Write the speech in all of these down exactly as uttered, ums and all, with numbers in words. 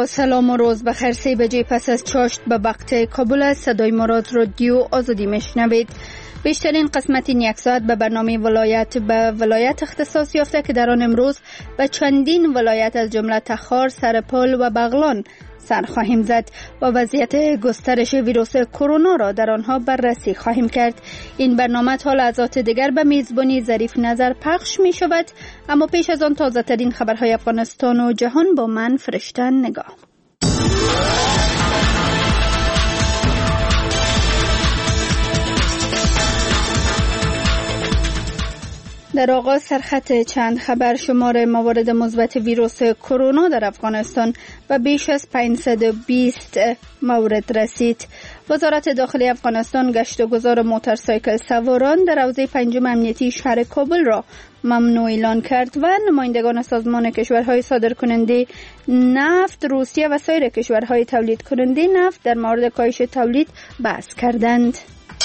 سلام و روز بخیر. سه بجه پس از چاشت به وقت کابل است. صدای مراد رادیو آزادی میشنوید. بیشترین قسمت این یک ساعت به برنامه ولایت به ولایت اختصاص یافته که در آن امروز به چندین ولایت از جمله تخار، سرپل و بغلان سر خواهیم زد و وضعیت گسترش ویروس کرونا را در آنها بررسی خواهیم کرد. این برنامه تا لحظات دیگر به میزبانی ظریف نظر پخش می شود، اما پیش از آن تازه ترین خبرهای افغانستان و جهان با من فرشته نگاه. در آغاز سرخط چند خبر. شمار موارد مثبت ویروس کرونا در افغانستان و بیش از پانصد و بیست مورد رسید. وزارت داخلی افغانستان گشت و گذار موتورسایکل سواران در حوزه پنجم امنیتی شهر کابل را ممنوع اعلان کرد و نمایندگان سازمان کشورهای صادرکننده نفت، روسیه و سایر کشورهای تولید کننده نفت در مورد کاهش تولید بحث کردند.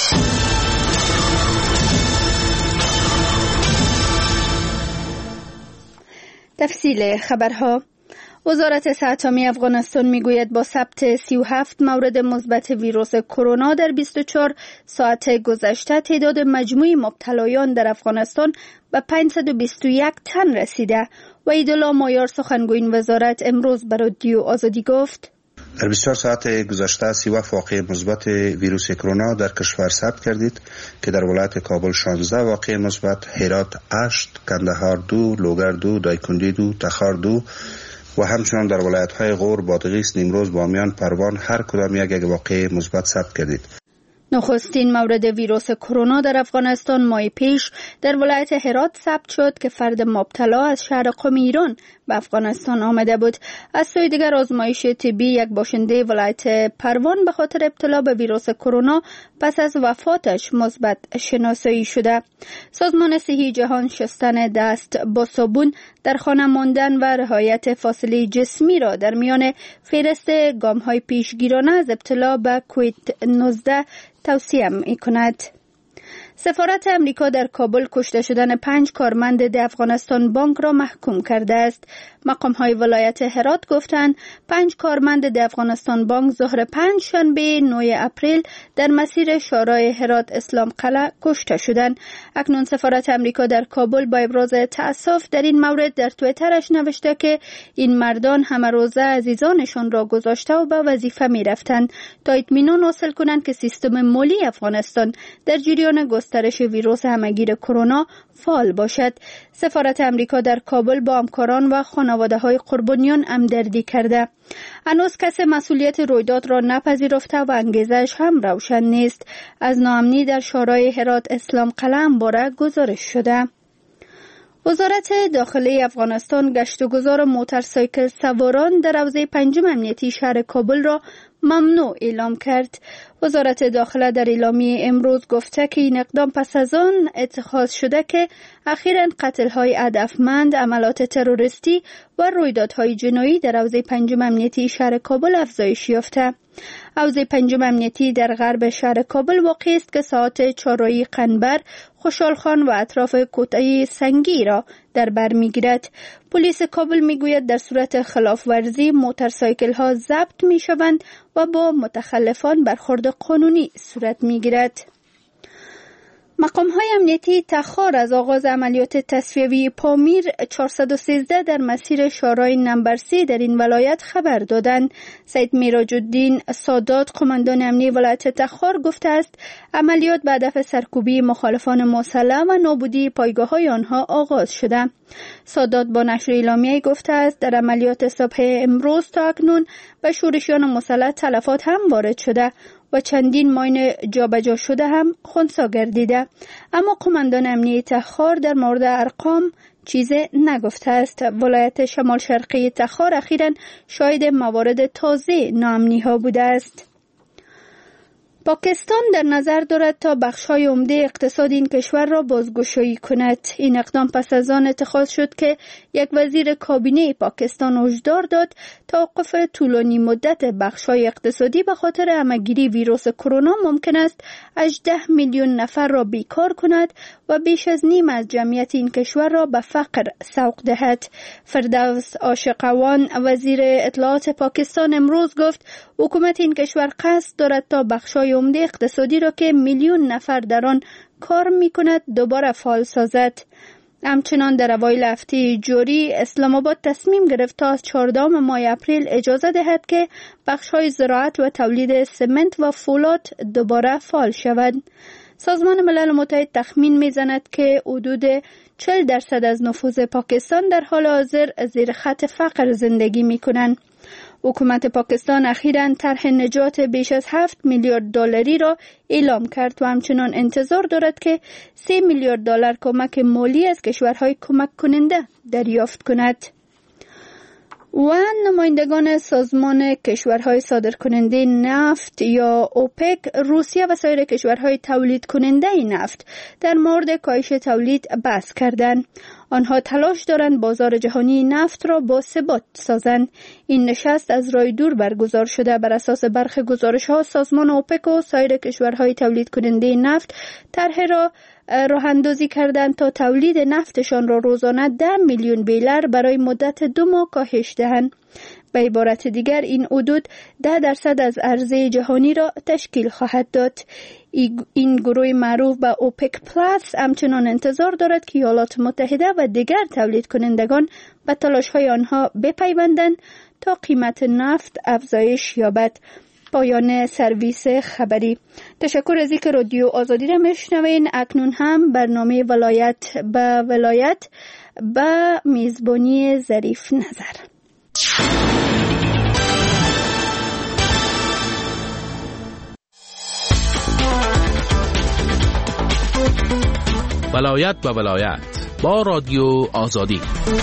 تفصیل خبرها. وزارت صحت عامه افغانستان میگوید با ثبت سی و هفت مورد مثبت ویروس کرونا در بیست و چهار ساعت گذشته تعداد مجموعی مبتلایان در افغانستان به پانصد و بیست و یک تن رسیده و عیدالله مایار سخنگوی این وزارت امروز به رادیو آزادی گفت در بیست و چهار ساعت گذشته سی و هفت واقعه مثبت ویروس کرونا در کشور ثبت کردید که در ولایت کابل شانزده واقعه مثبت، هرات هشت، کندهار دو، لوگر دو، دایکنډي دو، تخار دو و همچنان در ولایت‌های غور، بادغیس، نیمروز، بامیان، پروان هر کدام یک یک واقعه مثبت ثبت کردید. نخستین مورد ویروس کرونا در افغانستان ماه پیش در ولایت هرات ثبت شد که فرد مبتلا از شهر قم ایران به افغانستان آمده بود. از سوی دیگر آزمایش طبی یک باشنده ولایت پروان به خاطر ابتلا به ویروس کرونا پس از وفاتش مثبت شناسایی شده. سازمان صحی جهان شستن دست با صابون، در خانه ماندن و رعایت فاصله جسمی را در میان فهرست گام‌های پیشگیرانه از ابتلا به کووید نوزده توصیه می کند. سفارت امریکا در کابل کشته شدن پنج کارمند د افغانستان بانک را محکوم کرده است. مقام‌های ولایت هرات گفتند پنج کارمند د افغانستان بانک ظهر پنج شنبه نه اپریل در مسیر شورای هرات اسلام قلعه کشته شدند. اکنون سفارت امریکا در کابل با ابراز تأسف در این مورد در توییترش نوشته که این مردان همه روزه عزیزانشان را گذاشته و به وظیفه می رفتند تا اطمینان حاصل کنند که سیستم مالی افغانستان در جریان گسترش ویروس همهگیر کرونا فعال باشد. سفارت امریکا در کابل با همکاران و خانواده‌های قربانیان همدردی کرده. هنوز کسی مسئولیت رویداد را نپذیرفته و انگیزش هم روشن نیست. از ناامنی در شورای هرات اسلام قلعه همواره گزارش شده. وزارت داخلی افغانستان گشت و گذار موتورسایکل سواران در حوزه پنجم امنیتی شهر کابل را ممنوع اعلام کرد. وزارت داخله در اعلامیه امروز گفته که این اقدام پس از آن اتخاذ شده که اخیراً قتل‌های هدفمند، عملات تروریستی و رویدادهای جنایی در حوزه پنجم امنیتی شهر کابل افزایش یافته. حوزه پنجم امنیتی در غرب شهر کابل واقع است که ساعت چهارراهی قنبر، خوشحال خان و اطراف کوتاه سنگی را در بر می‌گیرد. پلیس کابل میگوید در صورت خلاف ورزی موتورسایکل ها ضبط می شوند و با متخلفان برخورد قانونی صورت می گیرد. مقام های امنیتی تخار از آغاز عملیات تصفیوی پامیر چهارصد و سیزده در مسیر شورای نمبر سه در این ولایت خبر دادند. سید میراج الدین سادات قماندان امنی ولایت تخار گفته است عملیات به هدف سرکوبی مخالفان مسلح و نابودی پایگاه های آنها آغاز شده. سادات با نشر اعلامیه گفته است در عملیات صبح امروز تا اکنون به شورشیان مسلح تلفات هم وارد شده و چندین ماین جابجا شده هم خنثی گردیده، اما قماندان امنیتی تخار در مورد ارقام چیزی نگفته است. ولایت شمال شرقی تخار اخیراً شاهد موارد تازه ناامنی ها بوده است. پاکستان در نظر دارد تا بخش‌های عمده اقتصاد این کشور را بازگشایی کند. این اقدام پس از آن اتخاذ شد که یک وزیر کابینه پاکستان هشدار داد توقف طولانی مدت بخش‌های اقتصادی به خاطر همه‌گیری ویروس کرونا ممکن است هجده میلیون نفر را بیکار کند و بیش از نیم از جمعیت این کشور را به فقر سوق دهد. فردوس عاشقوان وزیر اطلاعات پاکستان امروز گفت حکومت این کشور قصد دارد تا بخش‌های عمده اقتصادی را که میلیون نفر در آن کار می‌کند دوباره فعال سازد. همچنان در اوایل هفته جاری اسلام آباد تصمیم گرفت تا از چهاردهم ماه اپریل اجازه دهد که بخش‌های زراعت و تولید سمنت و فولاد دوباره فعال شود. سازمان ملل متحد تخمین می‌زند که حدود چهل درصد از نفوذ پاکستان در حال حاضر زیر خط فقر زندگی می‌کنند. حکومت پاکستان اخیراً طرح نجات بیش از هفت میلیارد دلاری را اعلام کرد و همچنان انتظار دارد که سه میلیارد دلار کمک مالی از کشورهای کمک کننده دریافت کند. و نمایندگان سازمان کشورهای صادرکننده نفت یا اوپک، روسیه و سایر کشورهای تولید کننده نفت در مورد کاهش تولید بحث کردند. آنها تلاش دارند بازار جهانی نفت را با ثبات سازند. این نشست از راه دور برگزار شده. بر اساس برخی گزارش‌ها سازمان اوپک و سایر کشورهای تولید کننده نفت طرح را راه اندازی کردند تا تولید نفتشان را روزانه ده میلیون بیلر برای مدت دو ماه کاهش دهند. به عبارت دیگر این حدود ده درصد از عرضه جهانی را تشکیل خواهد داد. این گروه معروف به اوپک پلاس همچنان انتظار دارد که ایالات متحده و دیگر تولید کنندگان به تلاش‌های آنها بپیوندند تا قیمت نفت افزایش یابد. پایان سرویس خبری. تشکر از اینکه رادیو آزادی را میشنوین. اکنون هم برنامه ولایت به ولایت به میزبانی ظریف نظر. ولایت به ولایت با رادیو آزادی.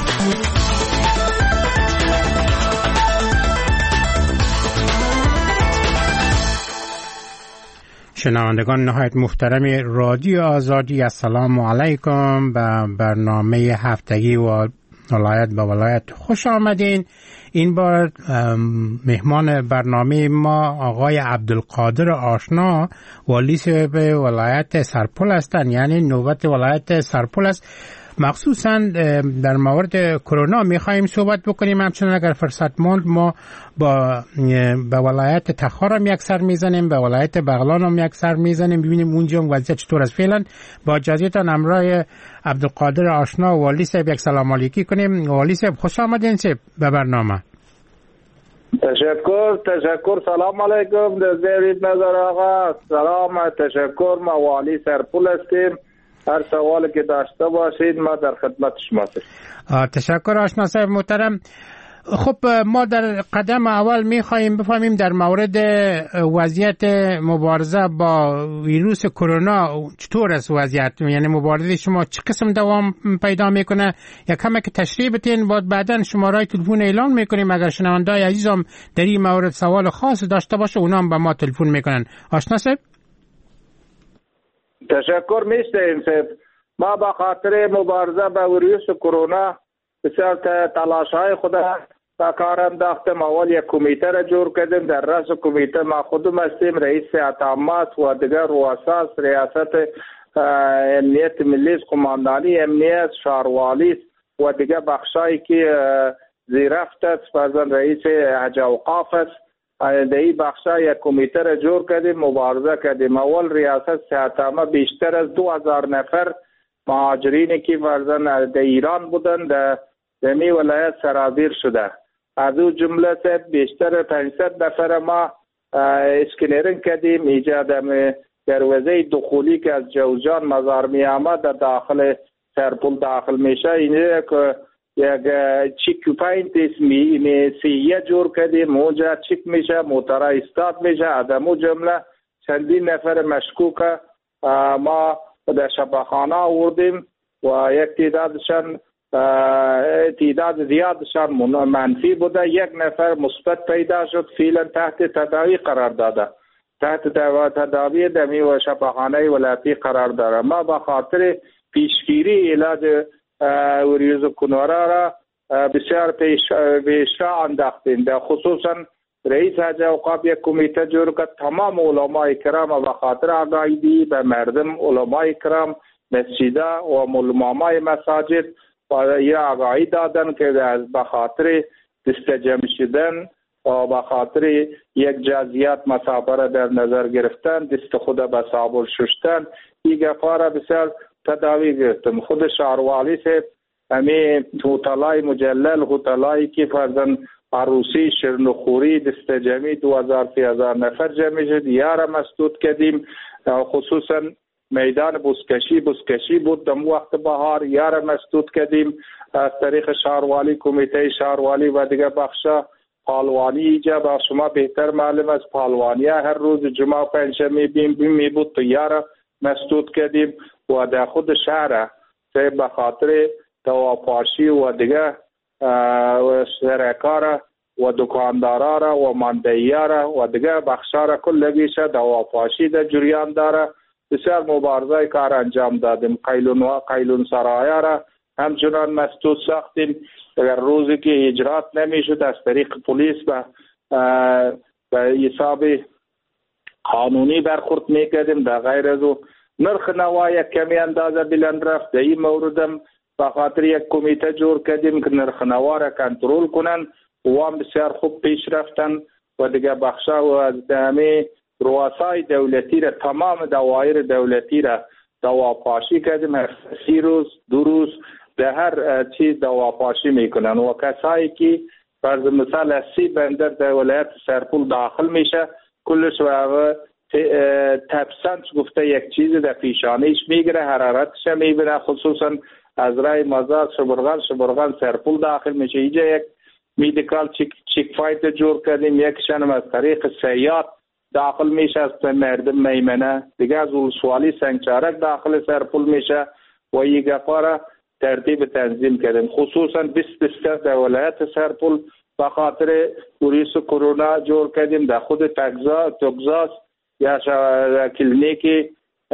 شنوندگان نهایت محترم رادیو آزادی، السلام علیکم. به برنامه هفتگی و ولایت به ولایت خوش آمدین. این بار مهمان برنامه ما آقای عبدالقادر آشنا، والی به ولایت سرپل هستند، یعنی نوبت ولایت سرپل است. مخصوصا در مورد کرونا میخوایم صحبت بکنیم. همچنان اگر فرصت ماند ما با به ولایت تخار هم یک سر میزنیم، به ولایت بغلان هم یک سر میزنیم، ببینیم اونجا وضعیت چطور است. فعلا با اجازهتان همراه عبدالقادر آشنا والی صاحب یک سلام علیکی کنیم. والی صاحب خوش آمدین صاحب به برنامه. تشکر تشکر سلام علیکم. در زیر نظر آقا سلام تشکر. ما والی سرپل هستیم. هر سوالی که داشته باشید ما در خدمت شما هستیم. تشکر آشنا صاحب محترم. خب ما در قدم اول میخواییم بفهمیم در مورد وضعیت مبارزه با ویروس کرونا چطور است وضعیت، یعنی مبارزه شما چه قسم دوام پیدا میکنه؟ یک کمی که تشریح بتین، بعد بعداً شماره تلفن اعلان میکنیم. اگر شنونده‌های عزیزم در این مورد سوال خاص داشته باشه اونا هم به ما تلفن میکنن. آشنا صاحب تشکر میشتیم صاحب. ما به خاطر مبارزه با ویروس کرونا بسیار تلاش های خود به کار انداختیم. اول یک کمیته را جور کردیم. در رأس کمیته ما خودم هستیم، رئیس اطامات و دیگر رؤسا، ریاست امنیت ملی، قماندانی امنیت، شهروالی و دیگر بخشایی که زیرفت است، بعضا رئیس حج اوقاف است. در این بخشا یک کمیته را جور کردیم، مبارزه کردیم. اول ریاست اطامه بیشتر از دو هزار نفر مهاجرینی که فرزن در ایران بودن در دمی ولایت سرازیر شده. از او جمله سے بیشتر پانصد نفر ما اسکنرینگ کردیم. ایجاد دروازه دخولی که از جوزجان مزار می آمد در داخل سرپل داخل میشه، اینجا که یک چیک پاینت می سیه جور کردیم، اونجا چیک میشه، موترها استاد میشه. از امو جمله چندین نفر مشکوک ما در شفاخانه آوردیم و یک تعدادشان تعداد زیادشان منفی بوده. یک نفر مثبت پیدا شد، فعلا تحت تداوی قرار داده. تحت تداوی دمی و شفاخانه ولایتی قرار داره. ما به خاطر پیشگیری علاج وریوز کنورا را بسیار پیش پیشرا انداختیم. در خصوصا رئیس حج اوقاف یک کمیته جور کرد، تمام علمای کرام به خاطر آگاهی به مردم، علمای کرام مسجدا و علمای مساجد و یا آگاهی دادن که به خاطر دستجمع شدن و به خاطر یک جزئیات مسافه را در نظر گرفتن، دست خود به صابون شستن، این گفاره بسیار تداوی گرفتم. خود شهروالی سے همی هوتلای مجلل، هوتلایی که فرزن عروسی شرنخوری دست جمعی دو هزار سی هزار نفر جمع شد، یاره مسدود کردیم. خصوصا میدان بوسکشی بوسکشی بود دم وقت بهار، یاره مسدود کردیم از طریق شهروالی، کمیته شهروالی و دیگه بخشا پالوانی ایجا با شما بهتر معلوم از پالوانی هر روز جمعه پنجشنبه بیم بیم می بود تو یاره مسدود کردیم و در خود شهر سه به خاطر توافاشی و دیگه شرکاره و دکاندارا و ماندهیارا و دیگه بخشارا کلگیشه توافاشی در جریان داره. بسیار مبارزه کار انجام دادیم. قیلون و قیلون سرایه را همچنان مسدود ساختیم. اگر روزی که اجرات نمیشد از طریق پلیس به به حساب قانونی برخورد میکردیم. در غیر از او نرخ نوا یک کمی اندازه بلند رفت. در این موردم به خاطر یک کمیته جور کردیم که نرخ نوا را کنترل کنن و هم بسیار خوب پیش رفتن و دیگه بخشا و از همه رؤسای دولتی را، تمام دوایر دولتی را دواپاشی کردیم. سی روز دو روز در هر چیز دواپاشی میکنن و کسایی که فرض مثال از سی بندر در ولایت سرپول داخل میشه کلش و تپسنج گفته یک چیز در پیشانیش میگیره، حرارتش میبینه. خصوصا از رای مزار شبرغان شبرغان سرپول داخل میشه. اینجا یک میدیکال چیک چیک فایت جور کردیم، یکشان از طریق سیاد داخل میشه از مردم میمنه، دیگه از ولسوالی سنگچارک داخل سرپول میشه و این گفاره ترتیب تنظیم کردیم. خصوصا بیست بستر در ولایت سرپول به خاطر ویروس کرونا جور کردیم. در خود تگزاس یا کلینیکی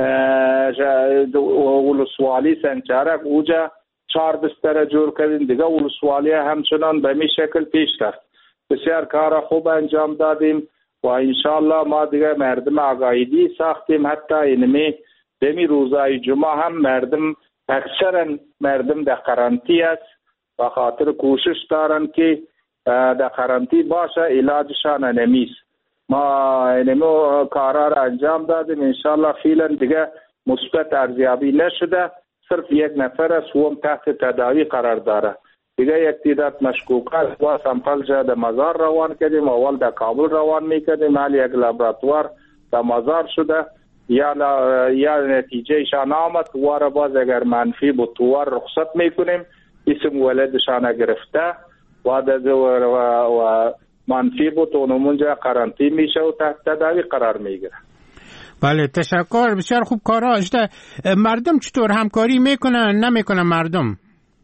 ولسوالی سنگچارک اوجا چهار بستر جور کردیم. دیگه ولسوالی همچنان به می شکل پیش رفت. بسیار کار خوب انجام دادیم و انشالله ما دیگه مردم آگاهی ساختیم. حتی اینمی دمی روزای جمعه هم مردم اکثرا مردم در قرنطینه است و خاطر کوشش دارن که در قرنطینه باشه، علاجشان نمیست. ما اینمو کارا را انجام دادیم. انشالله فعلا دیگه مثبت ارزیابی نشده، صرف یک نفر است و هم تحت تداوی قرار داره. دیگه یک تعداد مشکوکات و سامپل جا در مزار روان کردیم. اول در کابل روان میکردیم، حالی یک لابراتوار در مزار شده یا لا یا نتیجه شان آمد و را باز اگر منفی بود توار رخصت میکنیم، اسم ولدشان گرفته و در و, و منفی بود اونمونجا قرنطینه میشه و تحت تداوی قرار میگیره. بله تشکر، بسیار خوب کارا است. مردم چطور همکاری میکنن نمیکنن مردم؟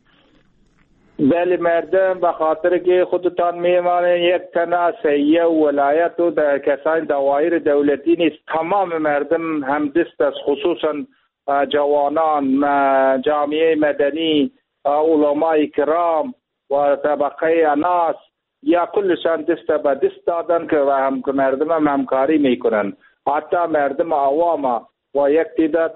بله مردم به خاطر که خودتان میمانه یک تنه سیه ولایت و در کسان دوایر دولتی نیست، تمام مردم هم دست است، خصوصا جوانان، جامعه مدنی، علمای کرام و طبقه اناس یا کلشان دست به دست دادن که هم مردم هم همکاری میکنن. حتی مردم عوام و یک تعداد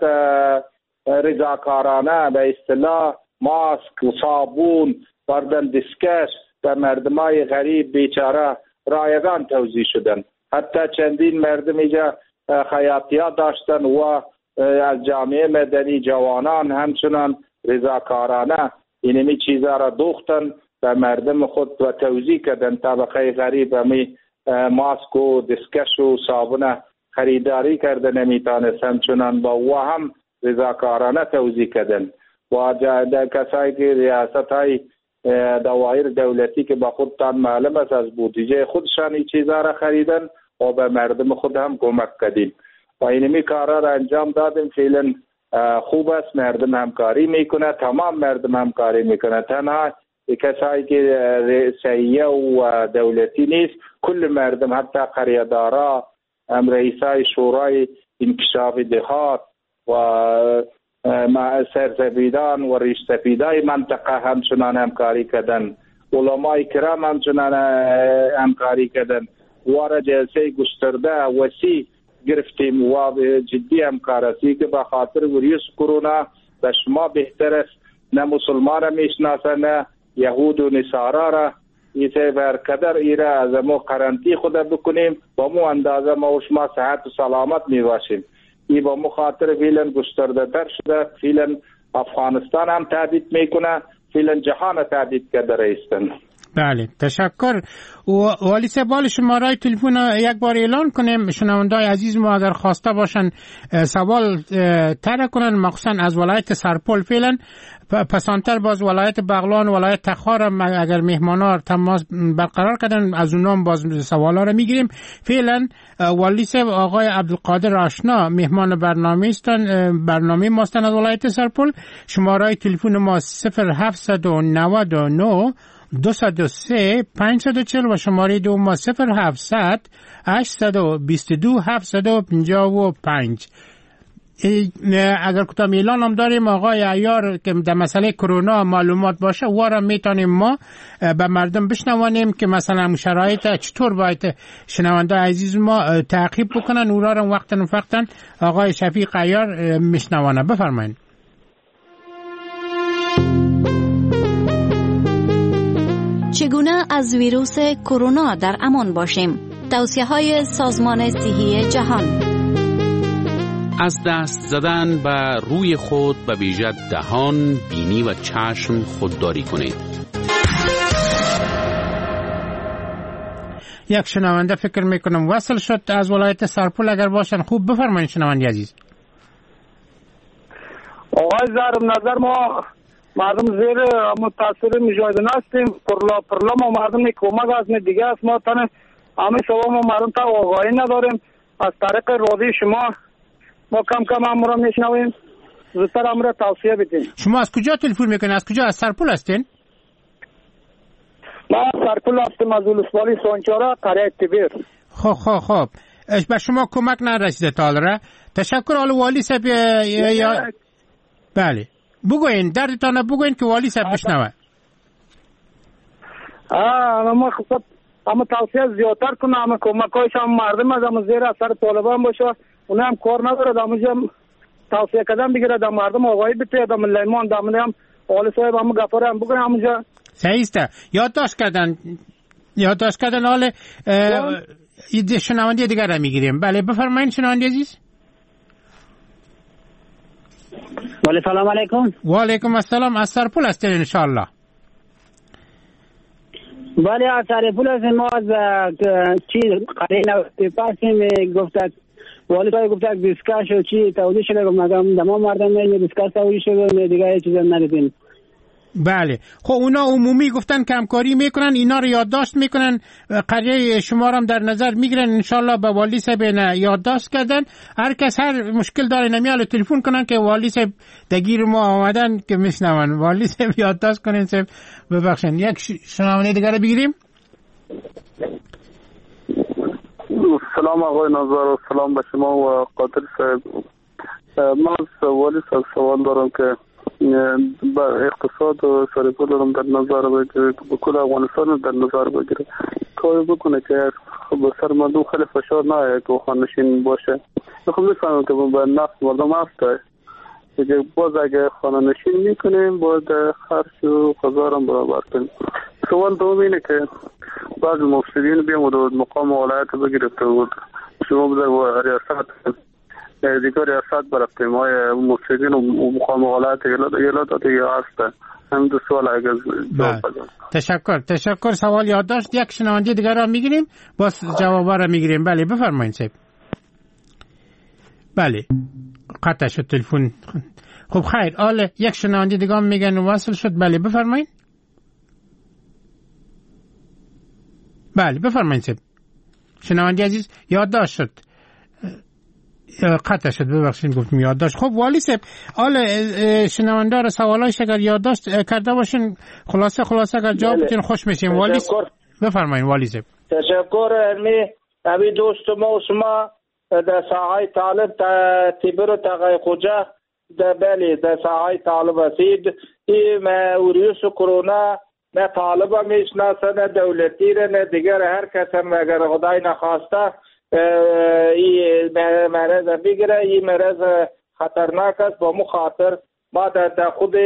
رضاکارانه به اصطلاح ماسک و صابون بردن دستکش به مردمای غریب بیچاره رایگان توزیع شدن. حتی چندین مردم اینجا خیاطیات داشتن و از جامعه مدنی جوانان همچنان رضاکارانه اینمی چیزا را دوختن به مردم خود و توزیع کردن. طبقه غریب همی ماسک و دستکش و صابون خریداری کردن نمیتانست، همچنان با و هم رضاکارانه توزیع کردن. و در کسایی که ریاست های دوایر دولتی که با خودتان معلوم است از بودجه خودشان این چیزا را خریدن و به مردم خود هم کمک کردیم و اینمی کارا را انجام دادیم. فعلا خوب است، مردم همکاری میکنه، تمام مردم همکاری میکنه. تنها کسایی که سیه و دولتی نیست، کل مردم حتی قریه‌دارا رئیسای شورای انکشاف دهات و سرسپیدان و ریش سپیدای منطقه همچنان همکاری کردن، علمای کرام همچنان همکاری کردن و جلسه گسترده وسیع گرفتیم و جدی همکار هستی که به خاطر ویروس کرونا به شما بهتر است نه مسلمان را میشناسه نه یهود و نصارا را ایسه برقدر ایره از ما قرنطی خود بکنیم با مو اندازه ما و شما صحت و سلامت میباشیم. ای با مخاطر فیلن گسترده تر شده، فیلن افغانستان هم تهدید میکنه، فیلن جهان تهدید کرده رئیستن. بله تشکر. والی صاحب شماره تلفن یک بار اعلان کنیم شنوندای عزیز ما اگر خواسته باشن سوال طرح کنن، مخصوصا از ولایت سرپل فعلا، پسانتر باز ولایت بغلان، ولایت تخار اگر مهمانا تماس برقرار کردن از اونام باز سوالا رو میگیریم. فعلا والی صاحب آقای عبدالقادر آشنا مهمان برنامه هستن، برنامه ما هستن از ولایت سرپل. شماره تلفن ما صفر هفت نه نه دو صد سه پنجصد و چهل و شماره دو ما صفر هفتصد هشتصد و بیست و دو هفتصد و پنجاه و پنج. اگر کتاب اعلان هم داریم آقای عیار که در مسئله کرونا معلومات باشه وارم میتونیم ما به مردم بشنوانیم که مثلا شرایط چطور باید شنونده عزیز ما تعقیب بکنن اورا رو وقتا و وقتا آقای شفیق عیار میشنوانه. بفرمایید. چگونه از ویروس کرونا در امان باشیم؟ توصیه‌های سازمان صحی جهان. از دست زدن به روی خود به ویژه دهان، بینی و چشم خودداری کنید. یک شنونده فکر میکنم وصل شد از ولایت سرپل، اگر باشن خوب بفرمایید شنونده عزیز. آقای زهر نظر ما مردم زیر متاثر مجاهدین هستیم، پرلا پرلا ما مردم کمک از دیگه است، ما تنه همه سوا ما مردم تا آگاهی نداریم. از طریق رادیو شما ما کم کم امر را میشنویم، زودتر امر را توصیه بدین. شما از کجا تلفن میکنید؟ از کجا؟ از سرپل هستین؟ ما سرپل هستیم، از ولسوالی سانچارا قریه تبیر. خب خب خب به شما کمک نرسیده تا حالا. تشکر. حال والی صاحب یا بله بگوین دردتان بگوین که والی صاحب بشنوه. آه ما خب اما توصیه زیادتر کنه، اما کمکایش هم مردم از اما زیر اثر طالبان باشه، اونه هم کار نداره، داموجه هم توصیه کردن بگیره، دام مردم آقایی بته، دام لیمان دامنه هم والی صاحب هم گفاره هم بگوین همونجا. صحیحسته. یادداشت کردن یادداشت کردن حال شنوندی دیگر را میگیریم. بله بفرمایید شنوندی عزیز. ولی سلام علیکم. و علیکم السلام. از سرپل هستید انشاءالله؟ بله از سرپل هستیم. ما از چی قریه پاسیم گفتد والی صاحب گفتد دیسکاش و چی توضیح شده گفتم دما مردم نه دیسکاش توضیح شده دیگه هیچ چیز ندیدیم. بله خب اونا عمومی گفتن که همکاری میکنن، اینا رو یادداشت میکنن، قریه شما رو هم در نظر میگیرن. انشالله به والی صاحب یادداشت کردن. هر کس هر مشکل داره نمیال تلفن کنن که والی صاحب دگیر ما آمدن که میشنون. والی صاحب یادداشت کنن. صاحب ببخشید یک شنونده دیگه رو بگیریم. سلام آقای ناظر و سلام به شما و قادر صاحب. ما از والی صاحب سوال دارم که با اقتصاد و سرپل رو در نظر بگیره، به کل افغانستان در نظر بگیره، کاری بکنه که به سر مردم خیلی فشار نه که خانه‌نشین باشه. میخوام بفهمم که به نفت مردم هسته که باز اگه خانه‌نشین میکنیم باید خرج و غذا رو برابر کنیم. سوال دوم اینه که بعض مفسدین بیامد و مقام ولایت بگرفته بود، شما بذار و ریاست دیگه ریاست برفتیم های مفسدین و مقام ولایت ایالات دیگه هستن. هم دو سوال اگر جواب بدم. تشکر تشکر. سوال یادداشت. یک شنونده دیگر را میگیریم باز جواب را میگیریم. بله بفرمایید صاحب. بله قطع شد تلفن. خب خیر آله یک شنونده دیگه میگن وصل شد. بله بفرمایید. بله بفرمایید صاحب. شنونده عزیز یادداشت شد قطع شد ببخشید گفتم یادداشت. خب والی صاحب حال شنونده را سوالایش اگر یادداشت کرده باشین خلاصه خلاصه اگر جواب بدین خوش میشیم. والی بفرمایید والی صاحب. تشکر. می ابی دوست ما و شما در ساحه طالب تیبر و تقای خوجه در بله در ساحه طالب هستید. این ویروس کرونا نه طالب میشناسه نه دولتی نه دیگر هر کس هم اگر خدای نخواسته این مرض بگیره. این مرض خطرناک است. با مو خاطر ما در خود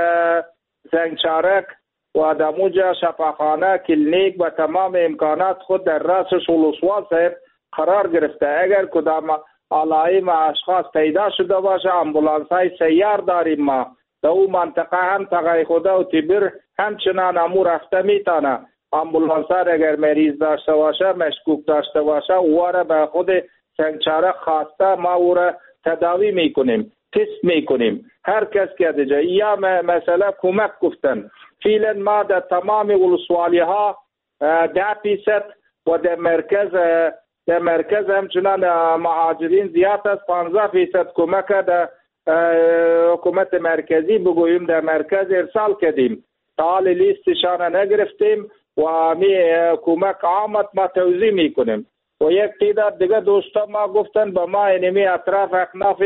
زنگچارک و در موجه شفاخانه کلینیک و تمام امکانات خود در راس ولسوال صاحب قرار گرفته. اگر کدام علائم اشخاص پیدا شده باشه امبولانس های سیار داریم ما در اون منطقه هم تقای خوده و تیبر همچنان امو رفته میتانه. امبولانس ها اگر مریض داشته باشه مشکوک داشته باشه او را به خود سنگچاره خواسته ما او را تداوی میکنیم، تست میکنیم. هر کس که دیجا یا مثلا کمک گفتن فعلا ما در تمام ولسوالی ها ده فیصد و در مرکز در مرکز همچنان مهاجرین زیاد است. پانزده فیصد کمک در حکومت مرکزی بگوییم در مرکز ارسال کردیم. تا حال لیستشان نگرفتیم و می کمک آمد ما توزیع میکنیم. و یک تعداد دیگه دوستا ما گفتن به ما اینمی اطراف اکناف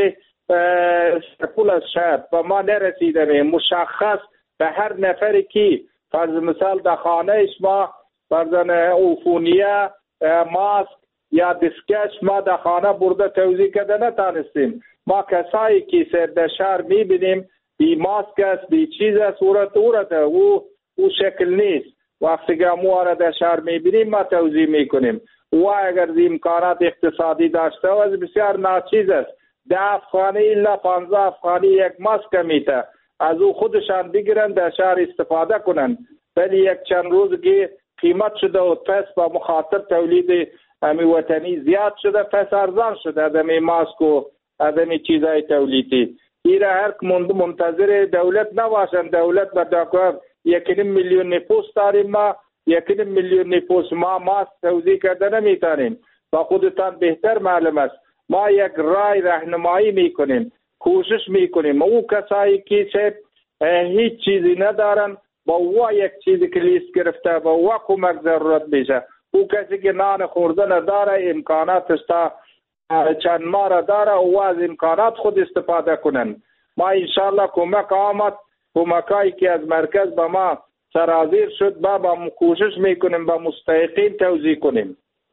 سکول از شاید به ما نرسیده مشخص به هر نفری که فرض مثال در خانه ما فرضاً عفونیه ماسک یا دستکش ما در خانه برده توزیع کرده نتانستیم. ما کسایی که در شهر میبینیم بی ماسک است بی چیز است صورت اورته او او شکل نیست. وقتی که ما را در شهر میبینیم ما توزیع میکنیم. و اگر امکانات اقتصادی داشته و بسیار ناچیز است ده افغانی الا پانزده افغانی یک ماسک میته از او خودشان بگیرن در شهر استفاده کنن. ولی یک چند روز که قیمت شده و پس با مخاطر تولید امی وطنی زیاد شده پس ارزان شده ادمی ماسک و ادمی چیزای تولیدی. ایره هر منتظر دولت نباشن. دولت به داکر یکی میلیون نفوس داریم ما یکی میلیون نفوس ما ماسک توزیع کرده نمیتانیم. با خودتان بهتر معلوم است. ما یک رای راهنمایی میکنیم کوشش میکنیم او کسایی که هیچ چیزی ندارن با او یک چیزی که لیست گرفته با او کمک ضرورت میشه. او کسی که نان خورده نداره امکاناتش تا چند ماه را داره او از امکانات خود استفاده کنن. ما انشالله کمک آمد کمکایی که از مرکز به ما سرازیر شد با با کوشش میکنیم با مستحقین توزیع کنیم.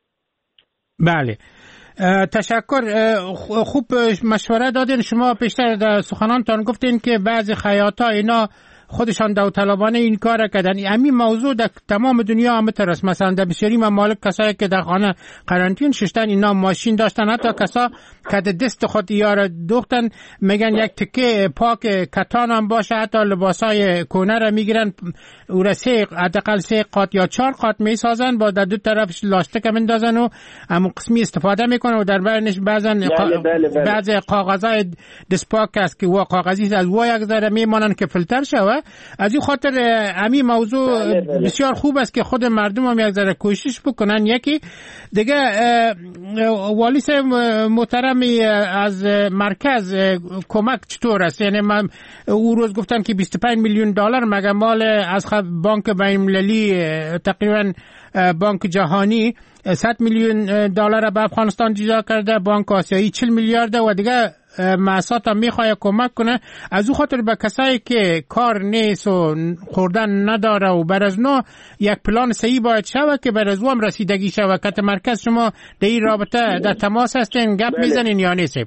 بله تشکر. خوب مشوره دادین. شما پیشتر در سخنانتان گفتین که بعضی خیاطا اینا خودشان داوطلبانه این کار کردن. همین موضوع در تمام دنیا هم است. مثلا در بسیاری ممالک کسایی که در خانه قرنطین ششتن اینا ماشین داشتن حتی کسا که دست خود یار دوختن میگن یک تکه پاک کتان هم باشه حتی لباسای کهنه را میگیرن او را سه حداقل سه قاط یا چهار قاط میسازن با در دو طرفش لاستیک میندازن و همون قسمی استفاده میکنن و در برنش بعضن بعضی کاغذای دسپاک است که وا کاغذی از وا یک ذره میمانن که فیلتر شوه. از این خاطر همین موضوع بله بله. بسیار خوب است که خود مردم هم یک ذره کوشش بکنن. یکی دیگه والی صاحب محترمی از مرکز کمک چطور است؟ یعنی من او روز گفتن که بیست و پنج میلیون دلار مگه مال از بانک بین المللی تقریبا بانک جهانی صد میلیون دلار به افغانستان جدا کرده، بانک آسیایی چهل میلیارد و دیگه معصات هم میخواه کمک کنه. از او خاطر به کسایی که کار نیست و خوردن نداره و بر از نو یک پلان صحیح باید شوه که بر از او هم رسیدگی شوه. کت مرکز شما در این رابطه در تماس هستین گپ میزنین یا نیست؟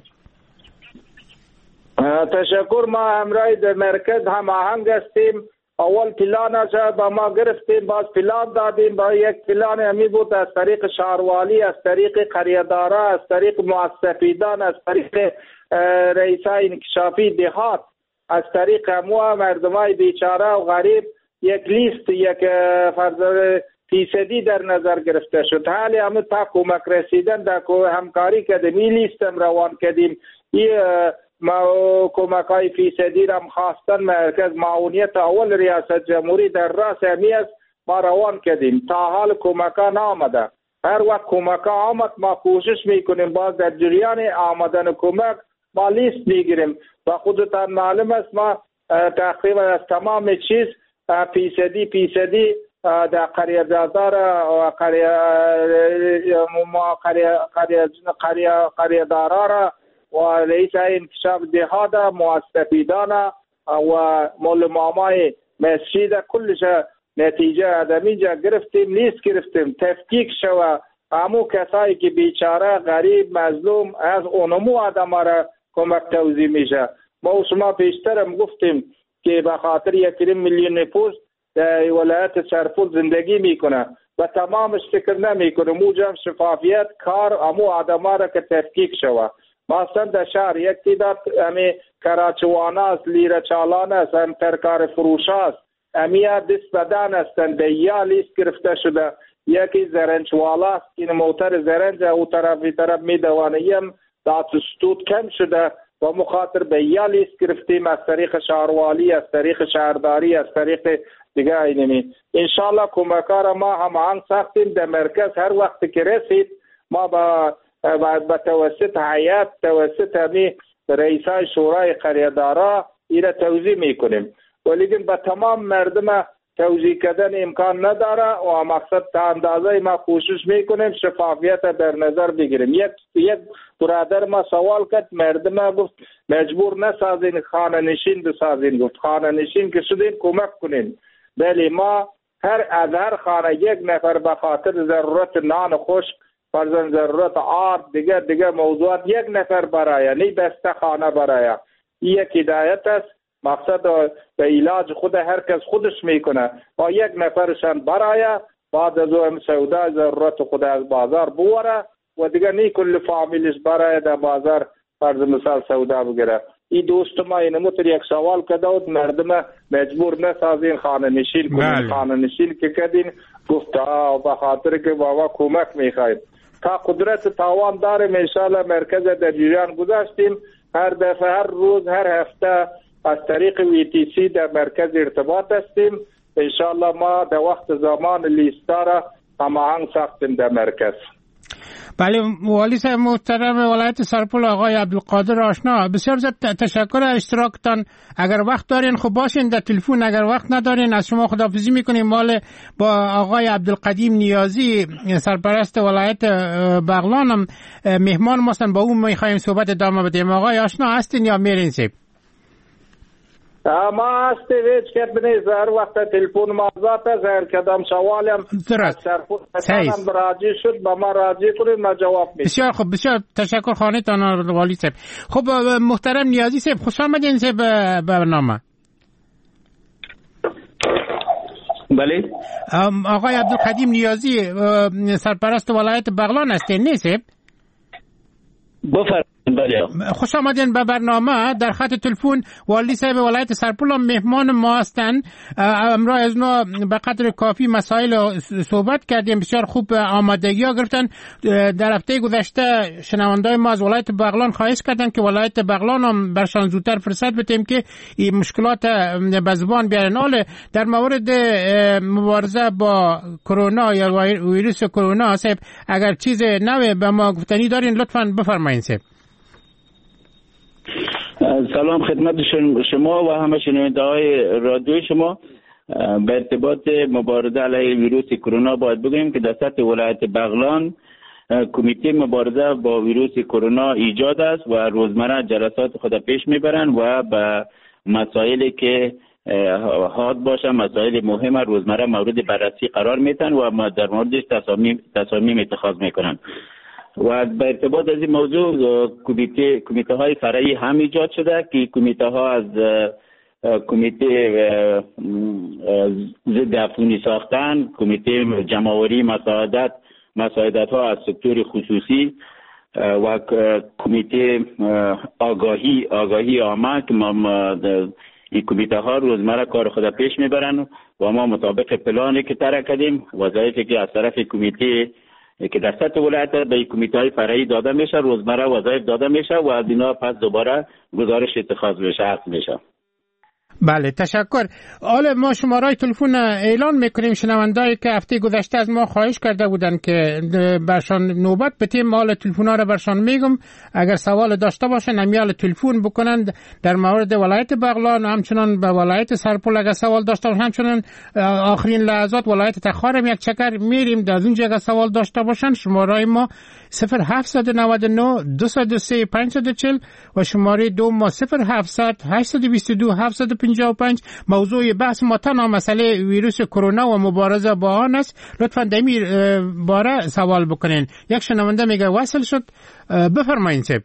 تشکر. ما همراه در مرکز هم آهنگ هستیم. اول پلانش با ما گرفتیم باز پلان دادیم با یک پلان همی بود از طریق شهروالی از طریق قریه‌دارا از طریق مؤسسه‌فیدان از طریق رئیسای انکشافی دهات از طریق امو مردمای بیچاره و غریب یک لیست یک فرض فیصدی در نظر گرفته شد. حالی همه تا کمک رسیدن در همکاری کردیم این لیست هم روان کردیم. این ما کمک های فیصدی را خواستن مرکز معاونیت اول ریاست جمهوری در راس همی است ما روان کردیم. تا حال کمک ها نامده. هر وقت کمک ها آمد ما کوشش میکنیم باز در جریان آمدن کمک ما لیست میگیریم و خودتان معلوم است ما تقریبا از تمام چیز فیصدی فیصدی در قریه دار و قریه ما قریه قریه قریه قریه دارا و رئیس انکشاف دهات مستفیدان و مول مامای مسجد کلش نتیجه آدمی جا گرفتیم، لیست گرفتیم، تفکیک شوه همو کسایی که بیچاره غریب مظلوم از اونمو آدم را کمک توزیع میشه. ما و شما پیشترم گفتیم که به خاطر یک میلیون نفوس در ولایت سرپل زندگی میکنه و تمامش فکر نمیکنه موجب شفافیت کار امو آدم را که تفکیک شوه. مثلا در شهر یک تعداد امی کراچوانه است، لیره چالانه است، هم ترکار فروش است، امیا دست بدن هستند، به یا لیست گرفته شده. یکی زرنچوالا است، این موتر زرنج او طرفی طرف میدوانیم داتستود کم شده و مخاطر به یا لیست گرفتیم از طریق شهروالی، از طریق شهرداری، از طریق دیگه اینمی. انشالله کمکار ما هماهنگ ساختیم در مرکز. هر وقت که رسید ما با با توسط هیئت توسط همی رئیسای شورای قریه‌دارا ایره توزیع میکنیم، ولیکن به تمام مردم توزیع کردن امکان نداره و مقصد تا اندازه ما کوشش میکنیم شفافیت در نظر بگیریم. یک یک برادر ما سوال کرد، مردم گفت مجبور نسازین خانه نشین بسازین، گفت خانه نشین که شدین کمک کنین. بله ما هر از هر خانه یک نفر به خاطر ضرورت نان خشک، فرزن ضرورت آرد، دیگه دیگه موضوعات یک نفر برای نی بسته خانه برای یک هدایت است. مقصد به علاج خود هر کس خودش میکنه و یک نفرشان برای بعد از اون سودا ضرورت خود از بازار بوره و دیگه نی کل فامیلش برای در بازار فرض مثال سودا بگیره. این دوست ما اینو متر یک سوال کرده بود، مردم مجبور نسازین خانه نشین کنین. خانه نشین که کردین گفت به خاطر که بابا کمک میخوایم تا قدرت تاوان داریم. انشالله مرکز در جریان گذاشتیم، هر دفعه هر روز هر هفته از طریق وی تی سی در مرکز ارتباط هستیم. انشالله ما در وقت زمان لیستا را هماهنگ ساختیم در مرکز. بله والی صاحب محترم ولایت سرپل آقای عبدالقادر آشنا، بسیار زیاد تشکر اشتراکتان. اگر وقت دارین خب باشین در تلفن، اگر وقت ندارین از شما خداحافظی میکنیم. مال با آقای عبدالقدیم نیازی سرپرست ولایت بغلانم مهمان ماستن، با اون میخوایم صحبت ادامه بدیم. آقای آشنا هستین یا میرین سیب؟ ما هستی ویچ کرد بینید هر وقت تلفون ما ذاته زهر کدام سوالیم سرپون راجی شد با ما راجی کنید ما جواب میدیم. بسیار خوب، بسیار تشکر خانه تان والی صاحب. خب محترم نیازی صاحب خوش آمدین صاحب برنامه. بله آقای عبدالقدیم نیازی سرپرست ولایت بغلان هستین نه صاحب؟ بفرمایید. بله خوش آمدین به برنامه. در خط تلفن والی صاحب ولایت سرپل مهمان ما هستند. امروز از نو به قدر کافی مسائل صحبت کردیم، بسیار خوب آمادگی ها گرفتن. در هفته گذشته شنوندای ما از ولایت بغلان خواهش کردن که ولایت بغلان هم برشان زودتر فرصت بدیم که این مشکلات به زبان بیارن. حالا در مورد مبارزه با کرونا یا ویروس کرونا صاحب اگر چیز نوی به ما گفتنی دارین لطفاً بفرمایید صاحب. سلام خدمت شما و همه شنونده های رادیو شما. به ارتباط مبارزه علیه ویروس کرونا باید بگویم که در سطح ولایت بغلان کمیته مبارزه با ویروس کرونا ایجاد است و روزمره جلسات خود پیش میبرند و به مسائلی که حاد باشه، مسائل مهم روزمره مورد بررسی قرار میتن و ما در موردش تصامیم تصامیم اتخاذ میکنن. و به ارتباط از این موضوع کمیته کمیته های فرعی هم ایجاد شده که کمیته ها از کمیته ضد عفونی ساختن، کمیته جمع‌آوری مساعدت مساعدت ها از سکتور خصوصی و کمیته آگاهی آگاهی عامه که ما این کمیته ها روزمره کار خود پیش میبرن و ما مطابق پلانی که طرح کردیم وظایفی که از طرف کمیته که در سطح ولایت به کمیته های فرعی داده میشه روزمره وظایف داده میشه و از اینا پس دوباره گزارش اتخاذ میشه حق میشه. بله تشکر. حالا ما شمارهای تلفن اعلان میکنیم. شنوندهایی که هفته گذشته از ما خواهش کرده بودن که برشان نوبت بتیم، حالا تلفن‌ها را برشان میگم، اگر سوال داشته باشن امیال تلفن بکنند در مورد ولایت بغلان و همچنان به ولایت سرپل اگر سوال داشته باشن، همچنان آخرین لحظات ولایت تخارم یک چکر میریم در اونجا اگر سوال داشته باشن. شماره ما صفر هفت نه نه دو صفر سه پنج صفر چهل و شماره دو ما صفر هفتصد هشت دو دو هفتصد و پنجاه و پنج. موضوع بحث ما تنها مسئله ویروس کرونا و مبارزه با آن است. لطفاً در این باره سوال بکنین. یک شنونده میگه وصل شد، بفرمایید صاحب.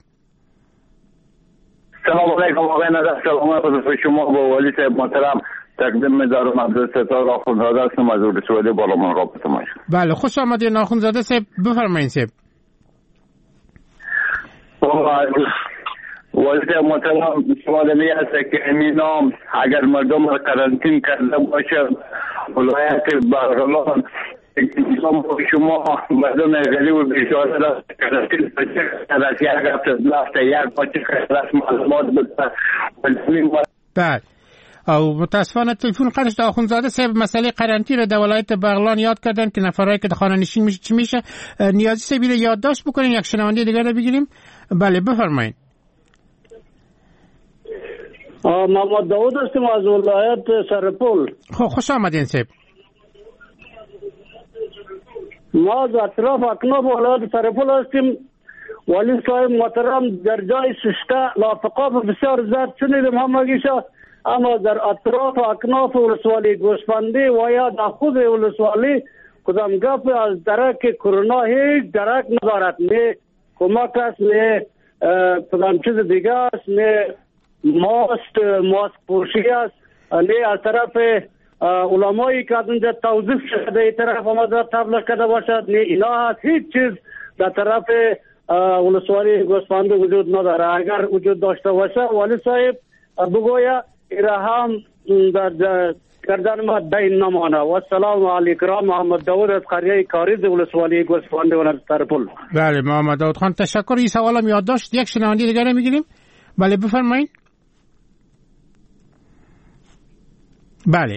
سلام علیکم آقای نظر، سلام خدمت شما با والی صاحب محترم. تقدیم می‌دارم عبدالستار آخوندزاده هستم از ولسوالی بالامون رابطه ماش. بله خوش آمدید آخوندزاده صاحب، بفرمایید صاحب. والی صاحب محترم سوال می است که این نام اگر مردم را قرنطین کرده باشه ولایت بغلان نظام شما مردم غریب و بیچاره را قرنطین از یک هفته هفته یک باشه که معلومات بده. بله او متاسفانه تلفن قطع آخوندزاده صاحب مسئله قرنطینه را در ولایت بغلان یاد کردن که نفرایی که خانه نشین میشه چی میشه. نیازی صاحب را یادداشت بکنین. یک شنونده دیگر را بگیریم. بله بفرمایید. محمد داود هستم از ولایت سرپل. خب خوش آمدین صاحب. ما از اطراف اکناف ولایت سرپل هستیم. ولی صاحب محترم در جای سشته لافقاف بسیار زیاد شنیدم همگیشا، اما در اطراف اکناف ولسوالی گوسفندی و یا در خود ولسوالی کدام گپ از درک کرونا هیچ درک ندارد. نه کمک است، نه کدام چیز دیگه است، نه ماست ماسک پوشی است، نه از طرف علمایی که از اونجا توظیف شده این طرف آمده تبلیغ کرده باشد، نه اینا هست. هیچ چیز در طرف ولسوالی گوسفندی وجود نداره. اگر وجود داشته باشه والی صاحب بگویا ایره هم در گردن ما دین نمانه. و السلام علیکم. محمد داود از قریه کاریز ولسوالی گوسفندی ولایت سرپل. بله محمد داود خان تشکر. این سوالم یاد داشت. یک شنونده دیگر میگیریم. بله بفرمایید. بله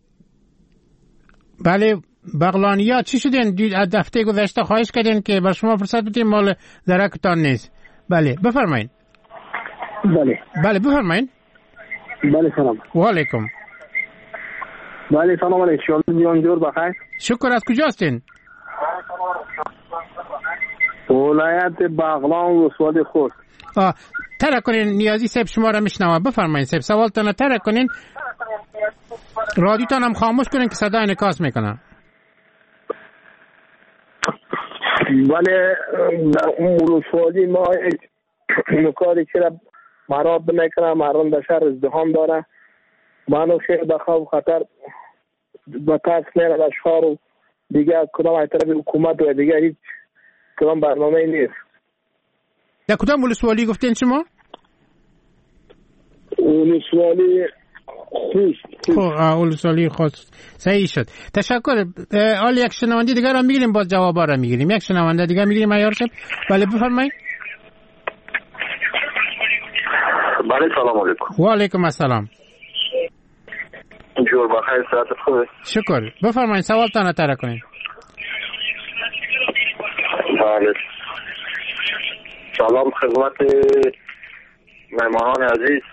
بله بغلانیا چی شدین؟ از هفته گذشته خواهش کردین که بر شما فرصت بدیم، مال درکتان نیست. بله بفرمایید. بله بله بفرمایید. بله سلام. و علیکم. بله سلام علیکم. شما دیان جور بخیر. شکر. از کجا هستین؟ ولایت بغلان و ولسوالی خوست. آه ترک کنین. نیازی صاحب شما را میشنوه. بفرمایید صاحب سوالتان ترک کنین. رادیوتان هم خاموش کنین که صدا انعکاس میکنه. بله در اون ولسوالی ما نکاری که مراد میکنه مردم در شهر ازدحام داره. منو خیلی به خوف خطر به ترس میره در شهر و دیگه کدام از طرف حکومت و دیگه هیچ کدام برنامه نیست. در کدام ولسوالی گفتین شما؟ ولسوالی خوست. خب ولسوالی خوست. صحیح شد. تشکر. حال یک شنونده دیگر هم میگیریم، باز جوابا رو میگیریم. یک شنونده دیگر میگیریم عیار صاحب. بله بفرمایید. بله سلام علیکم. و علیکم السلام. جور بخیر، ساعت خوبه. شکر. بفرمایید سوالتان رو طرح کنید. بله سلام خدمت مهمانان عزیز.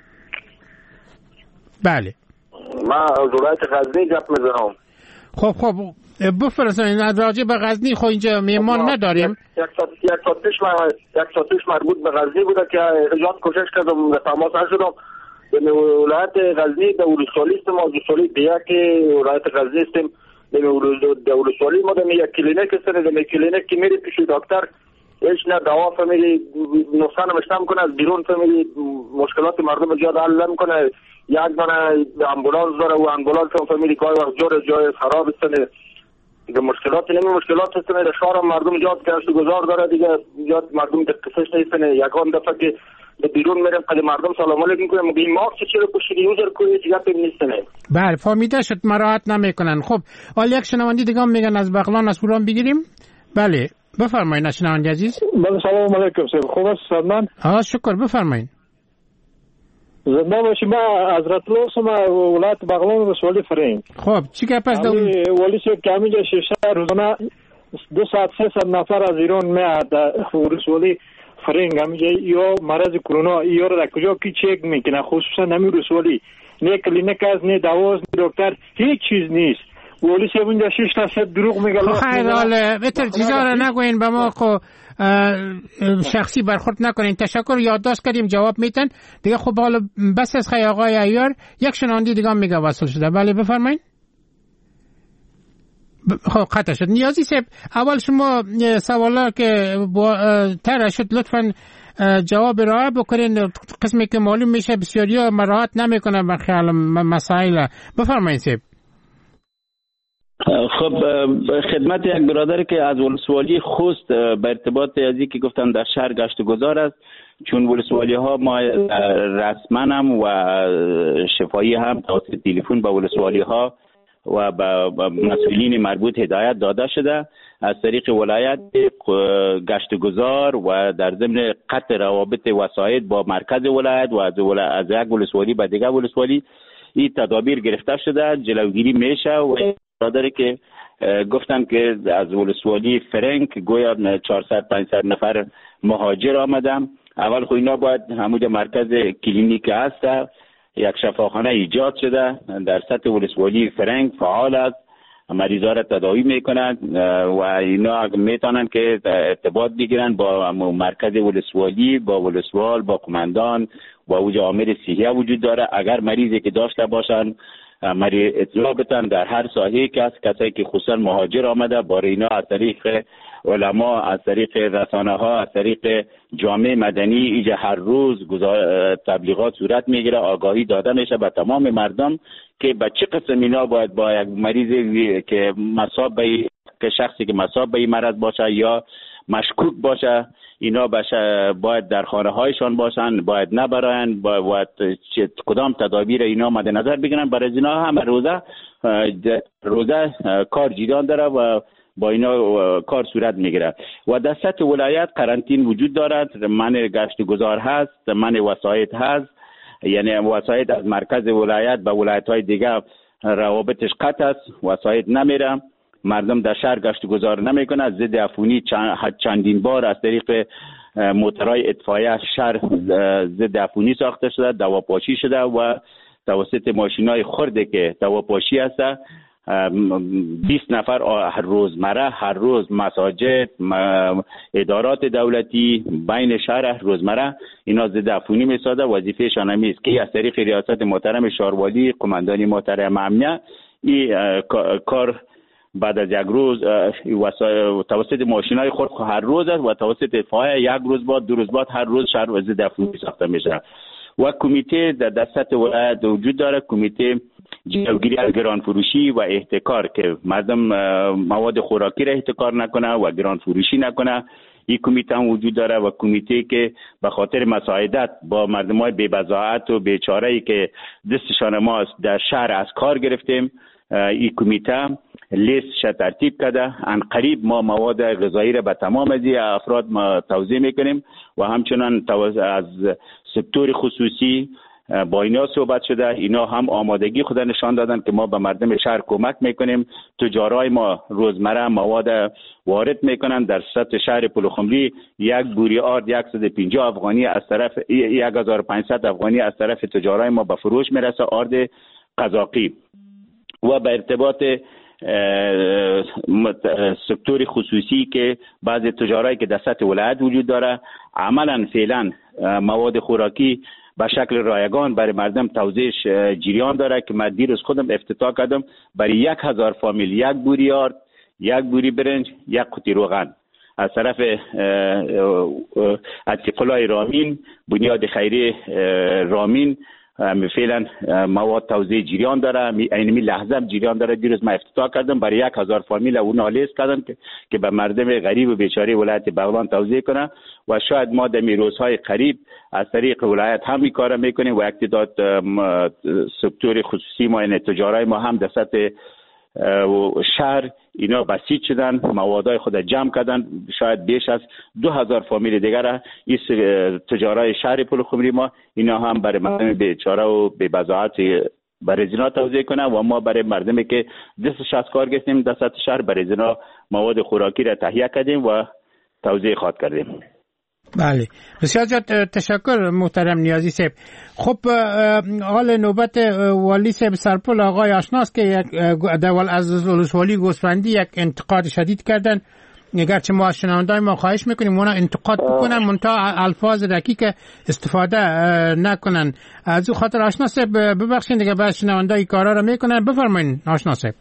بله من از ولایت غزنی گپ میزنم. خب خب بفرمایید راجع به غزنی. خب اینجا میهمان نداریم. یک ساعت یک ساعت پیش من یک ساعت پیش مربوط به غزنی بوده که ایجاد کوشش کردم تماس نشدم. به ولایت غزنی در ولسوالی است. ما ولسوالی دیگه که ولایت غزنی استیم. در ولسوالی ما در یک کلینیک است. در کلینیک که میری پیش دکتر هیچ نه دوا فهمیدی نسخه نوشته میکنه، از بیرون فهمیدی مشکلات مردم زیاد حل نمیکنه. یک دانه امبولانس داره و امبولانس هم فهمیدی گاهی وقت جور جای خراب است. دیگه مشکلات نمی مشکلات است. در شهر مردم زیاد گشت و گذار داره دیگه زیاد مردم دقیقش نیستن. یکان دفعه که به بیرون میرم قد مردم سلام علیکم میگم میگه این ماسک چرا پوشیدی یوزر کوی چیزا پیم نیستن. بله فهمیده شد، مراعات نمیکنن. خب حالا یک شنونده دیگه هم میگن از بغلان از پوران بگیریم. بله بفرمایید شنونده عزیز. بله سلام علیکم. خوب است سلمان؟ ها شکر. بفرمایید. زنده باشی. ما حضرت الله هستم، ولایت بغلان ولسوالی فرنگ. خب چی که پس دو ولی صاحب که همینجا شیشه روزانه دو ساعت سه ساعت نفر از ایران میاد ولسوالی فرنگ همینجا یا مرض کرونا یا را در کجا کی چک میکنه، خصوصا همین ولسوالی نه کلینیک است نه دوا است نه دکتر، هیچ چیز نیست. ولی صاحب اینجا شش تا صد دروغ میگه. خیر حالا بهتر چیزا را نگوین به ما، خو شخصی برخورد نکنین. تشکر، یادداشت کردیم جواب میتن دیگه. خب حالا بس از خیلی آقای عیار یک شنوندی دیگه میگه وصل شده. بله بفرمایین. خب قطع شد. نیازی صاحب اول شما سوالا که تر شد لطفاً جواب راه بکنین. قسمی که معلوم میشه بسیاری ها مراعات نمیکنه به خیال مسائل. بفرمایید صاحب. خب خدمت یک برادر که از ولسوالی خوست به ارتباط ازی که گفتن در شهر گشت گذار است، چون ولسوالی ها ما رسما هم و شفایی هم توسط تلفن به ولسوالی ها و به مسئولین مربوط هدایت داده شده از طریق ولایت گشت گذار و در ضمن قطع روابط وسایط با مرکز ولایت و از یک ولسوالی به دیگر ولسوالی این تدابیر گرفته شده، جلوگیری میشه. و برادری که گفتن که از ولسوالی فرنگ گویا چهارصد پانصد نفر مهاجر آمدن. اول خو اینا باید همون مرکز کلینیک هست، یک شفاخانه ایجاد شده در سطح ولسوالی فرنگ فعال است، مریضا را تداوی میکنند و اینا میتونن که ارتباط بگیرن با مرکز ولسوالی، با ولسوال، با قماندان و اوجا عامل صحیه وجود داره. اگر مریضی که داشته باشن مری اطلاع بتن در هر ساحه که است، کسایی که خصوصا مهاجر آمده بار اینا از طریق علما، از طریق رسانه ها، از طریق جامعه مدنی ایجا هر روز تبلیغات صورت میگیره، آگاهی داده میشه به تمام مردم که به چه قسم اینا باید با یک مریضی که مصاب به که شخصی که مصاب به این مرض باشه یا مشکوک باشه اینا باید در خانه هایشان باشن، باید نبراین، باید کدام تدابیر اینا مد نظر بگیرن. برای اینا هم روزه روزه کار جریان داره و با اینا کار صورت میگیره و در سطح ولایت قرنطین وجود دارد، من گشت گذار هست، من وسایط هست، یعنی وسایط از مرکز ولایت به ولایت های دیگه روابطش قطع است، وسایط نمیره، مردم در شهر گشت گذار نمیکنه. ضد عفونی چندین بار از طریق موترهای اطفایه شهر ضد عفونی ساخته شده، دواپاشی شده و توسط ماشینای خرده که دواپاشی هست بیست نفر هر روز مره هر روز مساجد، ادارات دولتی بین شهر روزمره اینا ضد عفونی میسازه. وظیفه‌شان هم است که از طریق ریاست محترم شاروالی، قماندانی محترم امنیت این کار بعد از یک روز توسط ماشینای خود هر روز است و توسط اطفایه یک روز بعد دو روز بعد هر روز شهر ضد عفونی ساخته میشه. و کمیته در دست ولایت وجود داره، کمیته جلوگیری از گران فروشی و احتکار که مردم مواد خوراکی را احتکار نکنه و گران فروشی نکنه. این کمیته هم وجود داره و کمیته که به خاطر مساعدت با مردمای بی بضاعت و بیچاره‌ای که دستشان ما در شهر از کار گرفتیم، این کمیته لیستش ترتیب کرده. ان قریب ما مواد غذایی را به تمام از افراد ما توزیع میکنیم و همچنان از سکتور خصوصی با اینا صحبت شده. اینا هم آمادگی خود نشان دادن که ما به مردم شهر کمک میکنیم. تجارای ما روزمره مواد وارد میکنن. در سطح شهر پلوخمری یک بوری آرد صد و پنجاه افغانی از طرف یک هزار و پانصد افغانی از طرف تجارای ما به فروش میرسه، آرد قزاقی. و به ارتباط سکتور خصوصی که بعضی تجارایی که در سطح ولایت وجود داره عملا فعلا مواد خوراکی به شکل رایگان برای مردم توزیعش جریان داره که من دیروز خودم افتتاح کردم برای یک هزار فامیل یک بوری آرد، یک بوری برنج، یک قوطی روغن از طرف اتقلای رامین، بنیاد خیری رامین فعلا مواد توزیع جریان داره. اینمی لحظه جریان داره. دیروز من افتتاح کردم برای یک هزار فامیل اون لیست کردم که که به مردم غریب و بیچاره ولایت بغلان توزیع کنه و شاید ما در روزهای قریب از طریق ولایت هم این کار میکنیم و اقتداد سکتور خصوصی ما این تجارای ما هم در سطح شهر اینا بسیج شدن، موادای خود جمع کردن، شاید بیش از دو هزار فامیل دیگر این تجارای شهر پلخمری ما اینا هم برای مردم بیچاره و بی بضاعت برای زینا توزیع کنن و ما برای مردمی که دستش از کار گرفتیم در سطح شهر برای زینا مواد خوراکی را تهیه کردیم و توزیع خواهد کردیم. بله بسیار زیاد تشکر محترم نیازی صاحب. خب حال نوبت والی صاحب سرپل آقای آشناست که یک دول از ولسوالی گوسفندی یک انتقاد شدید کردن. اگرچه ما شنوندای ما خواهش میکنیم اونا انتقاد بکنن منتها الفاظ دقیق استفاده نکنن. از او خاطر آشنا صاحب ببخشید دیگه بعد شنوندای کارا رو میکنن. بفرمایید آشنا صاحب.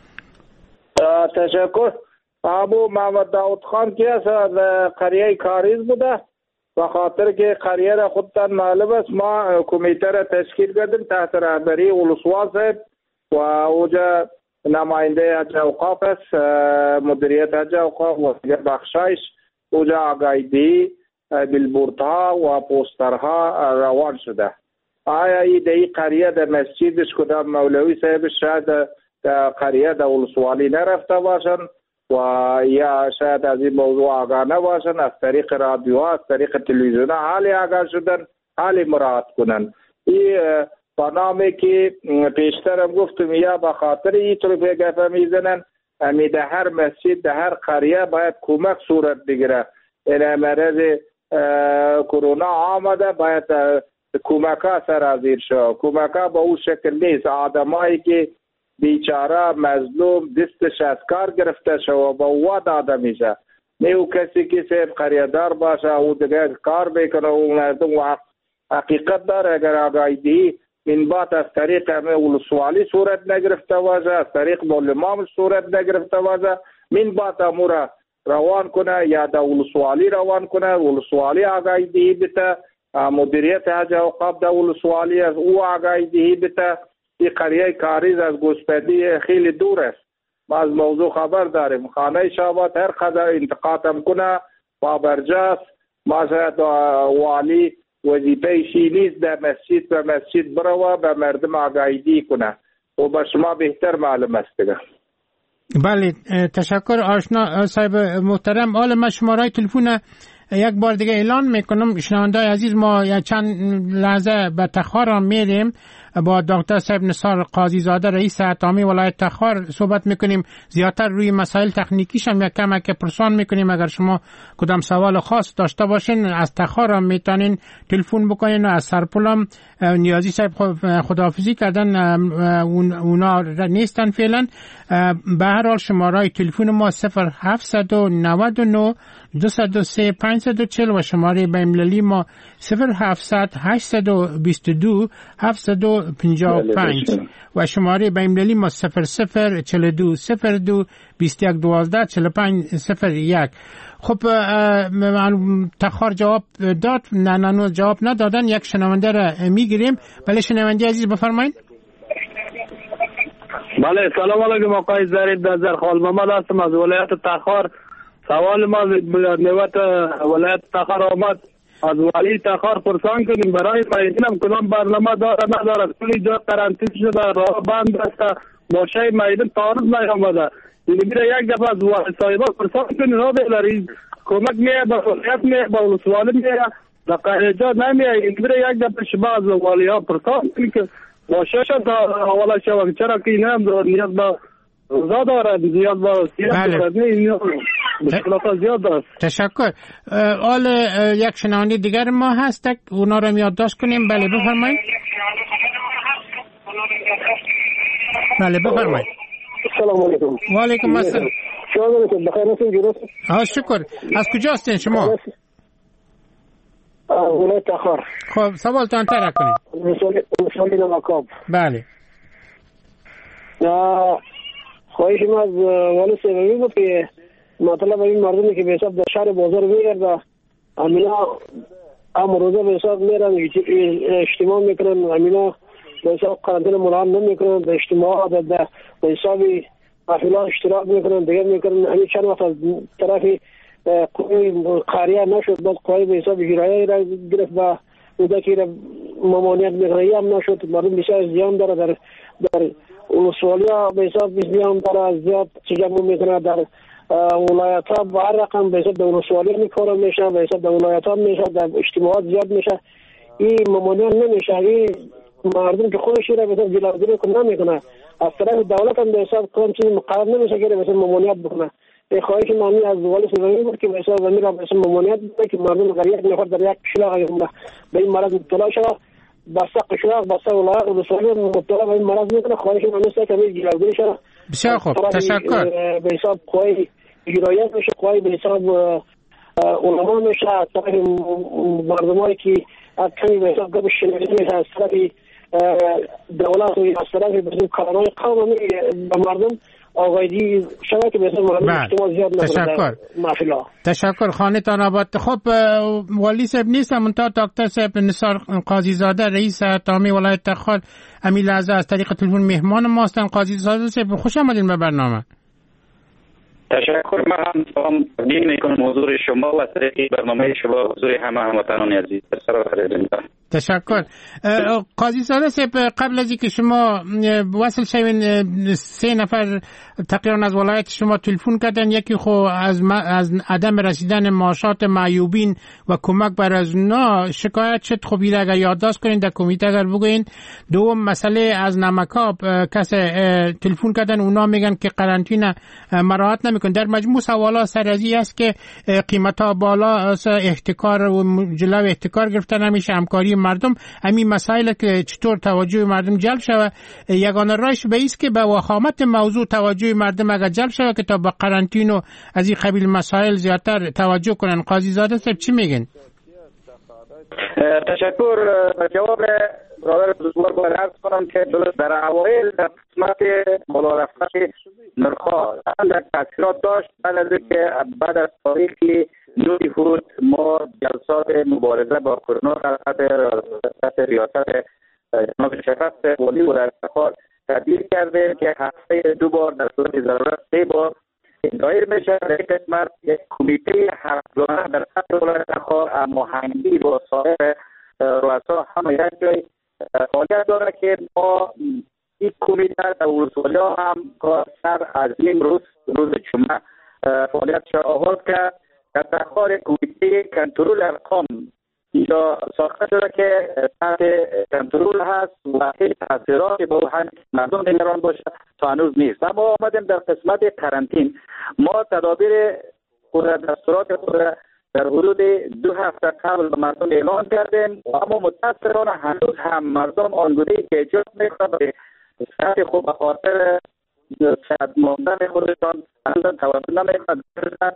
تشکر. ابو محمد داود خان که از قریه کاریز بوده و خاطر که قریه را خودتان معلوم است ما کمیته را تشکیل کردیم تحت رهبری ولسوال صاحب و اوجا نماینده حج اوقاف است، مدیریت حج اوقاف و بخشایش اوجا آگاهی بیلبوردها و پوسترها روان شده. آیا این دی قریه در مسجدش کدام مولوی صاحب شاید در قریه در ولسوالی نرفته باشن و یا شاید از این موضوع آگاه نباشن، از طریق رادیو از طریق تلویزیون حالی آگاه شدن حالی مراعات کنن. این برنامه که پیشترم گفتم یا به خاطر این طور به گفه میزنن امی در هر مسجد در هر قریه باید کمک صورت بگیره. این مرض کرونا آمده باید کمک ها سرازیر شد. کمک ها با اون شکل نیست. آدمایی که بیچاره مظلوم دستش از کار گرفته شد و با او داده میشه. نه او کسی که صاحب خریدار باشه او دیگه کار بکنه و مردم و حقیقت داره. اگر آگاهی این بات از طریق همه ولسوالی صورت نگرفته باشه، از طریق معلمان صورت نگرفته باشه، من بات امورا روان کنه یا دا ولسوالی روان کنه، ولسوالی آگاهی دهی بته، مدیریت حج اوقاف دا ولسوالی از او آگاهی دهی بته. این قریه کاریز از گوسپندی خیلی دور است. ما از موضوع خبر داریم. خانه شابات هر قدر انتقادم کنه بابرجاست. ما شاید والی وظیفه شی نیست در مسجد به مسجد برو به مردم آگاهی کنه و به شما بهتر معلوم است دیگه. بله تشکر آشنا صاحب محترم. حالا من شماره تلفن یک بار دیگه اعلان میکنم. شنوندای عزیز ما چند لحظه به تخار میریم با دکتر صاحب نثار قاضی زاده رئیس اتامی ولایت تخار صحبت میکنیم. زیادتر روی مسائل تکنیکیش هم یک کم که پرسان میکنیم. اگر شما کدام سوال خاص داشته باشین از تخار هم میتونین تلفن بکنین و از سرپل هم نیازی صاحب خداحافظی کردن اونا نیستن فعلا. به هر حال شماره تلفن ما صفر هفت نه نه دو صفر سه پنج صفر چهل و شماره بین‌المللی ما صفر هفتصد هشتصد و بیست و دو هفتصد و پنجاه و پنج و شماره بین‌المللی ما صفر صفر چهل و دو صفر دو بیست و یک دوازده چهل و پنج صفر یک. خب تخار جواب داد؟ نه نه جواب ندادن. یک شنونده را میگیریم. بله شنونده عزیز بفرمایید. بله سلام علیکم آقای ظریف نظر خال محمد هستم از ولایت تخار. سوال ما نوبت ولایت تخار آمد از والی تخار پرسان کنیم برای میدونم کدام برنامه داره نداره. کلی جا قرنطینه شده راه بند است ماشه میدون تعارض نیامده. یعنی میره یک دفعه از والی صاحبا پرسان کنیم راه بلاری کمک میه با ولایت میه با ولسوالی میه در قهرجا نمیه. یعنی میره یک دفعه شما از والی ها پرسان کنیم که ماشه شد حواله شود چرا که این هم نیاز با روزا دارد زیاد با سیاست دارد مشکلات زیاد دارد. تشکر. حال یک شنونده دیگر ما هست اونا رو یادداشت کنیم. بله بفرمایید. بله بفرمایید. سلام علیکم. و علیکم السلام. شما بخیر هستین درست؟ ها شکر. از کجا هستین شما؟ ولایت تخار. خب سوالتان طرح کنید. مسئولی نمکاب. بله. خواهش ما از والی سیبایی بود که مطلب این مردمی که به حساب در شهر بازار میگرده امینا هم روزه به حساب میرن اجتماع میکنن امینا به حساب قرنطینه ملاحظه نمیکنن به اجتماع به حساب افیلا اشتراک میکنن دیگر میکنن. همین چند وقت از طرفی قوی قریه نشد بعد قوی به حساب جرایه را گرفت و اوده که ممانعت میکنه هم نشد. مردم بسیار زیان داره در در ولسوالی ها به حساب بیزنیان برای زیاد تجمع میکنه در ولایت ها با هر رقم به حساب در ولسوالی میکاره میشه، به حساب در ولایت ها میشه، در اجتماعات زیاد میشه. این ممانعت نمیشه. این مردم که خودش را به حساب جلوگیری کنه نمیکنه، از طرف دولت هم به حساب کام چیزی مقرر نمیشه که به حساب ممانعت بکنه. به خواهش معنی از والی سیمانی بود که به حساب زمین را به حساب ممانعت بکنه که مردم در یک نفر در یک قشلاق به این مرض مبتلا شود، بسته قشلاق بسته ولایت ولسوالی مبتلا به این مرض میکنه. خواهش معنی است که همین جلوگیری شود. بسیار خوب، تشکر. به حساب قوی اجرایت میشه، قوی به حساب علما میشه، از طرف مردمایی که از کمی به حساب گپ شنیده میشه، از طرف دولت و از طرف به کارنامه قوم به مردم آگاهی شود که به حساب مردم اجتماع زیاد نکنه در محفل‌ها. تشکر. خانه تان آباد. خب والی صاحب نیست، منتها دکتر صاحب نثار قاضی زاده رئیس تامی ولایت تخار امی لحظه از طریق تلفن مهمان ما هستند. قاضی زاده صاحب خوش آمدین به برنامه. تشکر. من هم سلام تقدیم میکنم حضور شما و طریق برنامه شما حضور همه هموطنان عزیز. تشکر. قاضی زاده صاحب قبل از اینکه شما وصل شوین سه نفر تقریبا از ولایت شما تلفن کردن، یکی خو از از عدم رسیدن معاشات معیوبین و کمک بر از اونا شکایت شد. خب این اگر یادداشت کنین در کمیته اگر بگوین. دوم مسئله از نمکاب کس تلفن کردن، اونا میگن که قرنطینه مراعات نمیکن. در مجموع سوالا سرازی است که قیمتا بالا، احتکار و جلو احتکار گرفتن نمیشه، همکاری مردم، همین مسائل که چطور توجه مردم جلب شود. یگانه راهش به است که به وخامت موضوع توجه مردم اگر جلب شود که تا به قرنطین و از این قبیل مسائل زیادتر توجه کنن. قاضی زاده صاحب چی میگن؟ تشکر. جواب برادر بزرگوار باید عرض کنم که درست در اوایل در قسمت بالا رفتن نرخ‌ها در تاثیرات داشت. بعد از اینکه بعد از تاریخی نوری فرود ما جلسات مبارزه با کرونا در تحت ریاست جناب شفقت والی ولایت تخار تدبیر کرده که هفته دو بار در صورت ضرورت سه بار دایر میشه. در این قسمت یک کمیته هفتگانه در سطح ولایت تخار هماهنگی با سایر رؤسا همه یک جای فعالیت داره که ما این کمیته در ولسوالی هم سر از این روز روز جمعه فعالیت شد آغاز کرد. در تخار کمیته کنترل ارقام اینجا ساخته شده که تحت کنترل هست و هیچ تاثیراتی به مردم نگران باشه تا هنوز نیست. اما آمدیم در قسمت قرنطین. ما تدابیر خود دستورات خود در حدود دو هفته قبل به مردم اعلان کردیم و اما متاسفانه هنوز هم مردم آنگونه‌ای که ایجاد میکنند به صحت خود به خاطر صحت ماندن خودشان هنوز توجه نمیکنند.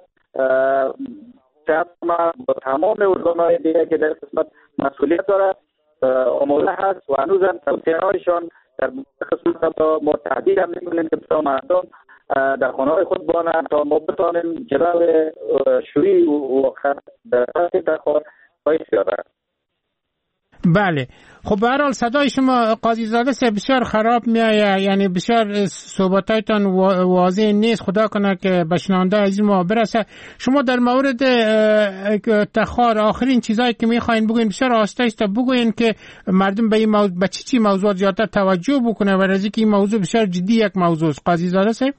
صحت ما با تمام ارگان‌های دیگه که در قسمت مسئولیت داره آماده هست و هنوز هم توصیه‌هایشان در قسمت ما تهدید هم میکنیم که تا مردم در خانه‌های خود بانند تا ما بتانیم جلو شوری و در سطح تخار باید بیاورد. بله. خب به هر حال صدای شما قاضی زاده صاحب بسیار خراب میآید، یعنی بسیار صحبتایتان واضح نیست. خدا کنه که به شنونده عزیز ما برسه. شما در مورد تخار آخرین چیزایی که میخواین بگوین بسیار آسته است بگوین که مردم به این موضوع به چی چی موضوعات زیادتر توجه بکنه و از اینکه این موضوع بسیار جدی یک موضوع است. قاضی زاده صاحب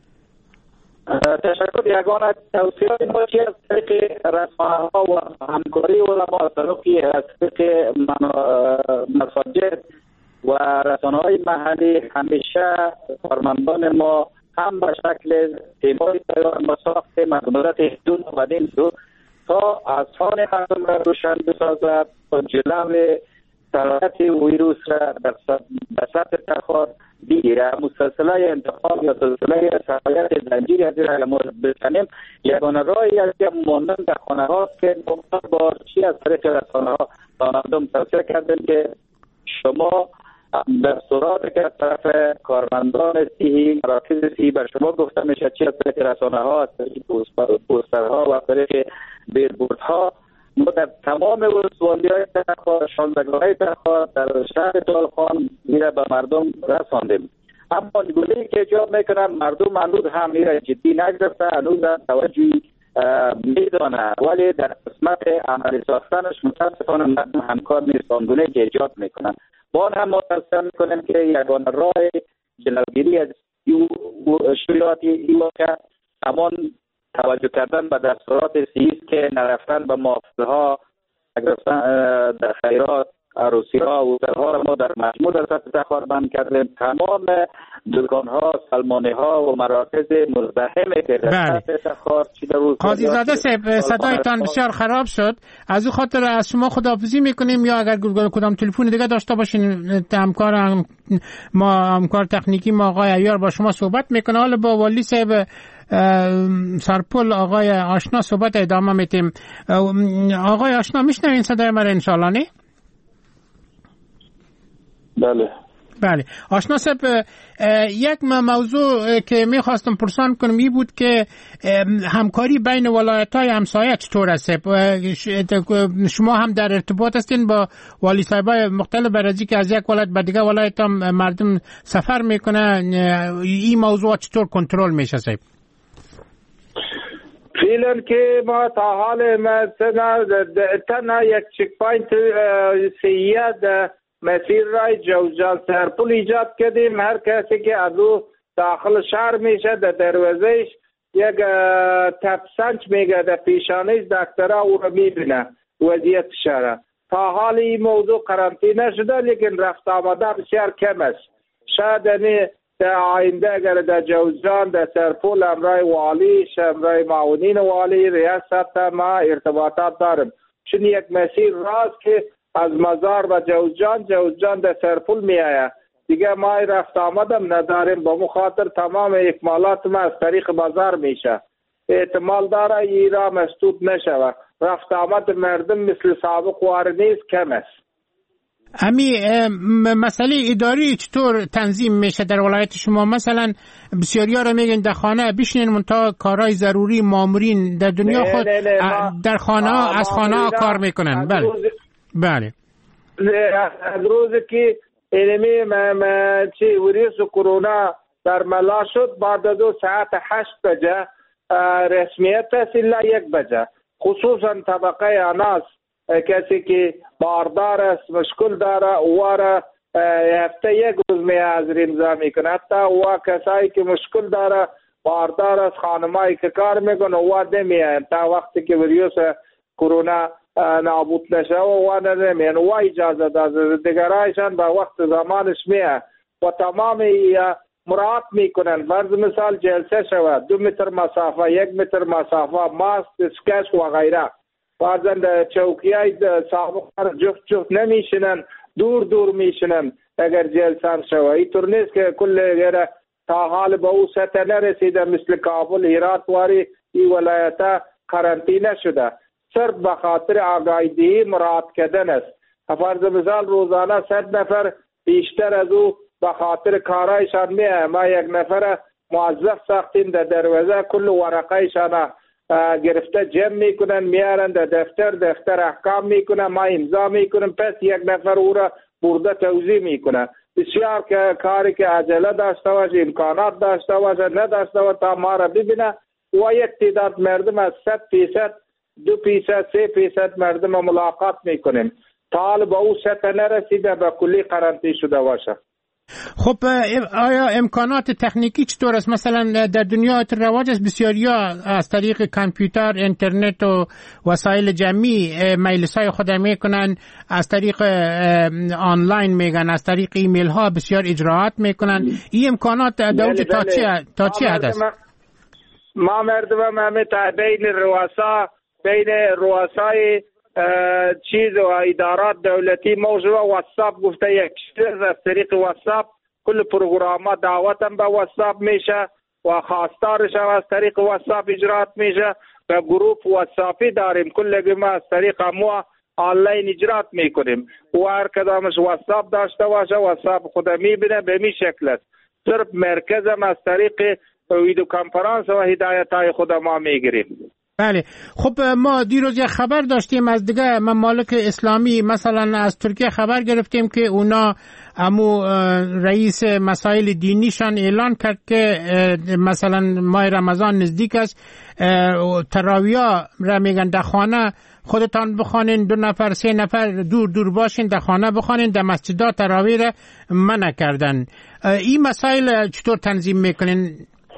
تشکر. یگانه توصیات ما چی از طریق رسانه‌ها و همکاری علما از طریق مساجد و رسانه‌های محلی همیشه کارمندان ما هم به شکل تیماری تیار مساخت مقدرات حدود و دین دو تا اذهان مردم را روشن بسازد و جلو سرایت ویروس را در سطح تخار بگیره. مسلسله انتقال یا سلسله سرایت زنجیری از این ما بکنیم. یگانه راهی از که ماندن در خانه هاست که نقطه بارچی از طریق رسانه ها با مردم توصیه کردیم که شما دستورات که از طرف کارمندان صحی مراکز صحی بر شما گفته میشه چی از طریق رسانه ها، از طریق پوسترها و از طریق بیلبوردها ما در تمام ولسوالی های تخار، شانزدگاه های تخار در شهر دالخان میره به مردم رساندیم. اما نگونه‌ای که ایجاد میکنن مردم هنوز هم میره جدی نگرفته، هنوز توجهی میدانه، ولی در قسمت عملی ساختنش متاسفانه مردم همکار نیست. آنگونه که ایجاد میکنن با هم ما توصیه میکنیم که یگانه راه جلوگیری از شیوعات این واقع همان توجه کردن به دستورات صحی که نرفتن به محافظه ها، در خیرات، عروسی ها و ها را ما در مجموع در سطح تخار بند کردیم. تمام دکان ها، سلمانه ها و مراکز مزدحم که در سطح تخار قاضی زاده صاحب صدایتان بسیار خراب شد، از او خاطر از شما خداحافظی میکنیم. یا اگر کدام تلفن دیگه داشته باشین همکار هم ما همکار تکنیکی ما آقای عیار با شما صحبت میکنه. حالا با والی صاحب سرپل آقای آشنا صحبت ادامه میتیم. آقای آشنا میشنوین صدای من انشالله نه؟ بله بله آشنا صاحب، یک موضوع که میخواستم پرسان کنم این بود که همکاری بین ولایت‌های همسایه چطور است؟ شما هم در ارتباط هستین با والی صاحبای مختلف برازی که از یک ولایت به دیگه ولایت هم مردم سفر میکنه، این موضوع چطور کنترل میشه صاحب؟ فعلا که ما تا حال مثلا تنها یک چک پوینت سیاد مسیر رای جوزجان سرپل ایجاد کردیم. هر کسی که از او داخل شهر میشه در دروازهش یک تپسنج میگه در پیشانیش دکترها او رو میبینه وضعیت شهر. تا حال این موضوع قرنطینه شده لیکن رفت آمده بسیار کم است. شاید در آینده اگر در جوزجان در سرپل امرای والی امرای معاونین والی ریاست ما ارتباطات داریم، چون یک مسیر راست که از مزار و جوزجان جوزجان در سرپل می آید دیگه ما رفت آمدم نداریم، با مخاطر تمام اکمالات ما از طریق مزار میشه. احتمال داره ای را مسدود نشود. رفت آمد مردم مثل سابق وار نیست، کم است. امی مسئله اداری چطور تنظیم میشه در ولایت شما؟ مثلا بسیاری ها را میگن در خانه بشینین منتها کارهای ضروری مامورین در دنیا خود نه نه نه در خانه ها از خانه ها کار میکنن. بله بله از روزی که اینمی چی ویروس کرونا در ملا شد بعد دو ساعت هشت بجه رسمیت است الا یک بجه، خصوصا طبقه اناس کسی که باردار است مشکل داره واره هفته یک روز می از امضا میکنه. حتی و کسایی که مشکل داره باردار است خانمایی که کار میکنه و نمیاین تا وقتی که ویروس کرونا نابود نشه و نمیاین و اجازه داده دیگرایشان به وقت زمانش میه و تمام مراعات میکنن. فرض مثال جلسه شود دو متر مسافه، یک متر مسافه، ماسک، اسکش و غیره. بعضا چوکی های سابق جفت جفت نمیشنن، دور دور میشنن اگر جلسان شود. اینطور نیست که کل غیره تا حال به او سطح نرسیده مثل کابل هرات واری این ولایت قرنطینه شده. صرف به خاطر آگاهی مراعات کردن است. فرض مثال روزانه صد نفر بیشتر از او به خاطر کارایشان میه. ما یک نفر موظف ساختیم در دروازه کل ورقایشان گرفته جمع میکنن میارن در دفتر، دفتر احکام میکنن، ما امضا میکنن، پس یک نفر او را برده توضیح میکنن. بسیار که کاری که عجله داشته باشه، امکانات داشته باشه، نداشته باشه تا ما را ببینه و یک تعداد مردم از صد فیصد دو فیصد سه فیصد مردم ملاقات میکنیم تا حال با او سطح نرسیده به کلی قرنطینه شده باشه. خب آیا امکانات تکنیکی چطور است؟ مثلا در دنیا رواج است بسیاریا از طریق کامپیوتر، اینترنت و وسایل جمعی مجلسای خود میکنن، از طریق آنلاین میگن، از طریق ایمیل ها بسیار اجراعات میکنن. این امکانات در اوج تا چی تا چی حد است؟ ما مردم همه بین رؤسا بین رؤسای چیز و ادارات دولتی موضوع واتساپ گفته یک چیز از طریق واتساپ کل پروگرام دعوت هم به واتساپ میشه و خواستارش هم از طریق واتساپ اجرات میشه. و گروپ واتساپی داریم کل ما از طریق ما آنلاین اجرات میکنیم و هر کدامش واتساپ داشته باشه واتساپ خود میبینه به می شکل است. صرف مرکز هم از طریق ویدیو کنفرانس و هدایت های خود ما میگیریم. بله. خب ما دیروز یک خبر داشتیم از دیگه ممالک اسلامی، مثلا از ترکیه خبر گرفتیم که اونا امو رئیس مسائل دینیشان اعلان کرد که مثلا ماه رمضان نزدیک است، تراویح را میگن در خانه خودتان بخوانین، دو نفر سه نفر دور دور باشین در خانه بخوانین، در مسجدات تراویح منع کردن. این مسائل چطور تنظیم میکنین؟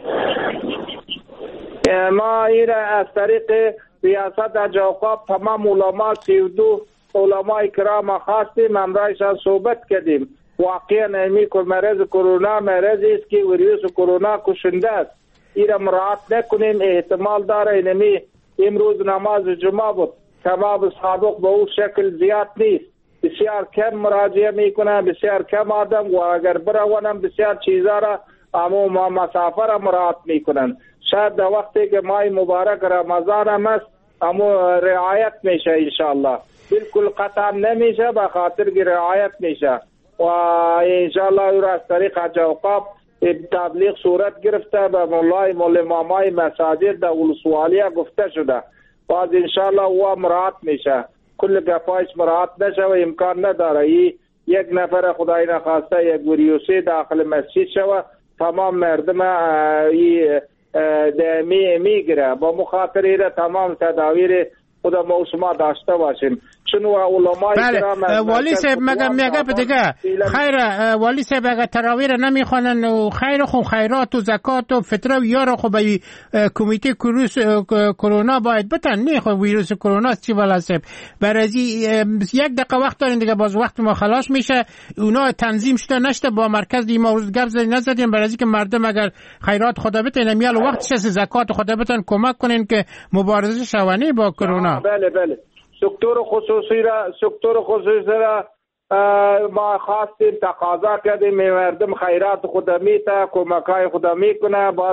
ما این از طریق ریاست حج اوقاف تمام علما سی و دو علماء کرام خواستیم، امرایشان صحبت کردیم. واقعا امی که مرض کرونا مرضی است که ویروس کرونا کشنده است، این را مراعات نکنیم احتمال داره اینمی امروز نماز جمعه بود، تمام سابق به اون شکل زیاد نیست، بسیار کم مراجعه میکنن، بسیار کم آدم و اگر برونم بسیار چیزا را اما مسافر را مراعات میکنن. شاید در وقتی که ماه مبارک رمضان هم است اما رعایت میشه انشاءالله، بالکل قطع نمیشه به خاطر که رعایت میشه و انشاءالله او را از طریق حج اوقاف تبلیغ صورت گرفته به مولای مول امامای مساجد در ولسوالیه گفته شده، باز انشاءالله او مراعات میشه، کل گفایش مراعات نشه و امکان نداره ای یک نفر خدای نخواسته یک ویروسی داخل مسجد شوه تمام مردم ای می میگیره. با مخاطر ایره تمام تداویر خدا ما شما داشته باشیم. چون علمای کرام بله والی صاحب مگم میگه دیگه خیر والی صاحب اگر تراویح نمیخوانن و خیر خو خیرات و زکات و فطره و یارو خو به کمیته کروس کرونا باید بتن، نه خو ویروس کرونا چی والا صاحب برازی یک دقیقه وقت دارین دیگه، باز وقت ما خلاص میشه. اونا تنظیم شده نشده با مرکز ما روز گپ زدن نزدیم برازی که مردم اگر خیرات خدا بتن میال وقتش زکات خدا بتن کمک کنین که مبارزه شوانی با کرونا. بله بله سکتور خصوصی را سکتور خصوصی را ما خواستیم تقاضا کردیم مردم خیرات خدا میته کمکای خدا میکنه، بعض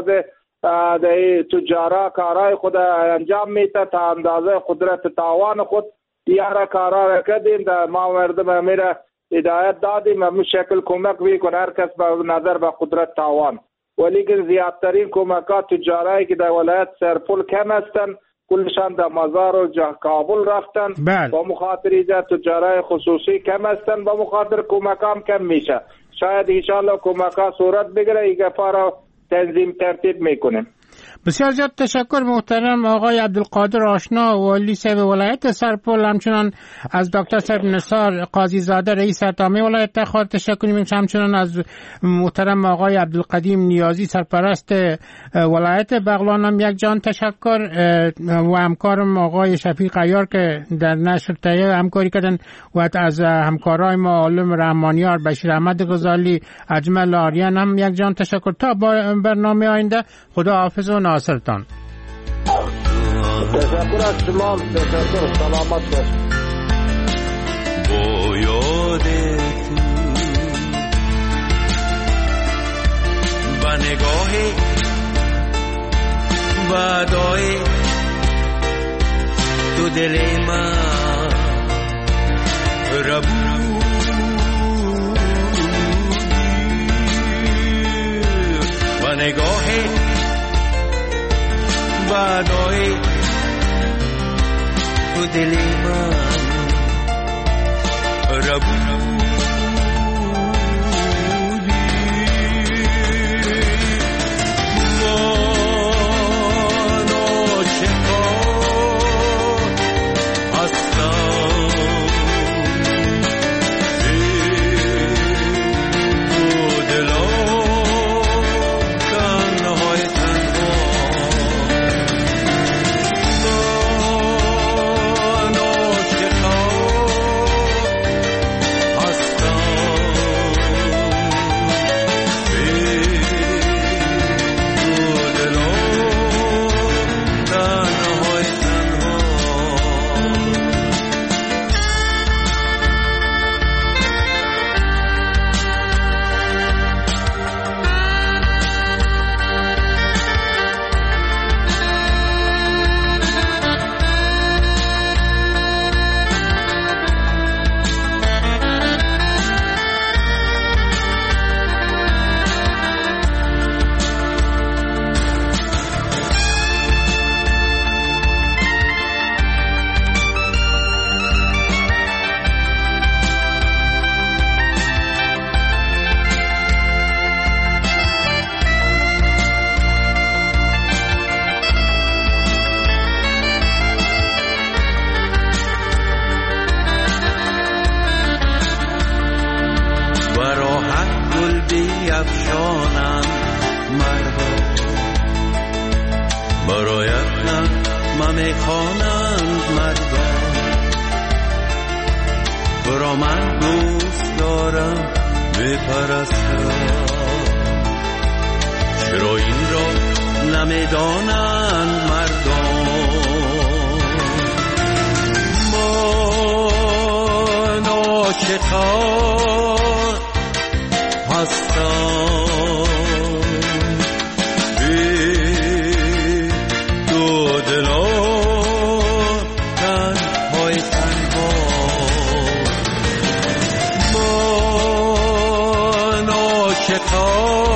تجارا کارای خدا انجام میته تا اندازه قدرت تاوان خود یارا کارا را کردیم در ما مردم میره هدایت دادیم همون شکل کمک میکنه هر کس به نظر به قدرت تاوان، ولیکن زیادترین کمکات تجارایی که در ولایت سرپل کم هستن کلشان در مزار و کابل رفتن با مخاطر ایجاد تجارای خصوصی کم هستن، با مخاطر کمکام کم میشه. شاید انشاءالله کمکا صورت بگیره ای گفا را تنظیم ترتیب میکنیم. بسیار زیاد تشکر محترم آقای عبدالقادر آشنا والی صاحب ولایت سرپل، همچنان از دکتر صاحب نثار قاضی زاده رئیس اتامی ولایت تخار تشکر می‌کنیم، همچنان از محترم آقای عبدالقدیم نیازی سرپرست ولایت بغلان هم یک جان تشکر و همکارم آقای شفیق عیار که در نشر تهیه همکاری کردن و از همکارای ما عالم رحمانیار بشیر احمد غزالی اجمل آریان هم یک جان تشکر. تا برنامه آینده خدا حافظ و ناصرتان. تشکر از شما، تشکر، سلامت باش. با یاد تو با نگاه بعدای تو دل من ربودی با نگاه بعدای تو دل من ربودی من آشکار هستم تو دلا تنهای تنها من آشکار هستم گل بیفشانند مردان، برایت نغمه میخوانند مردان. برا من دوست دارم بپرستم، چرا این را نمیدانند مردان. من عاشقان هستم، بی دو دلان تنهای تنها. من عاشقان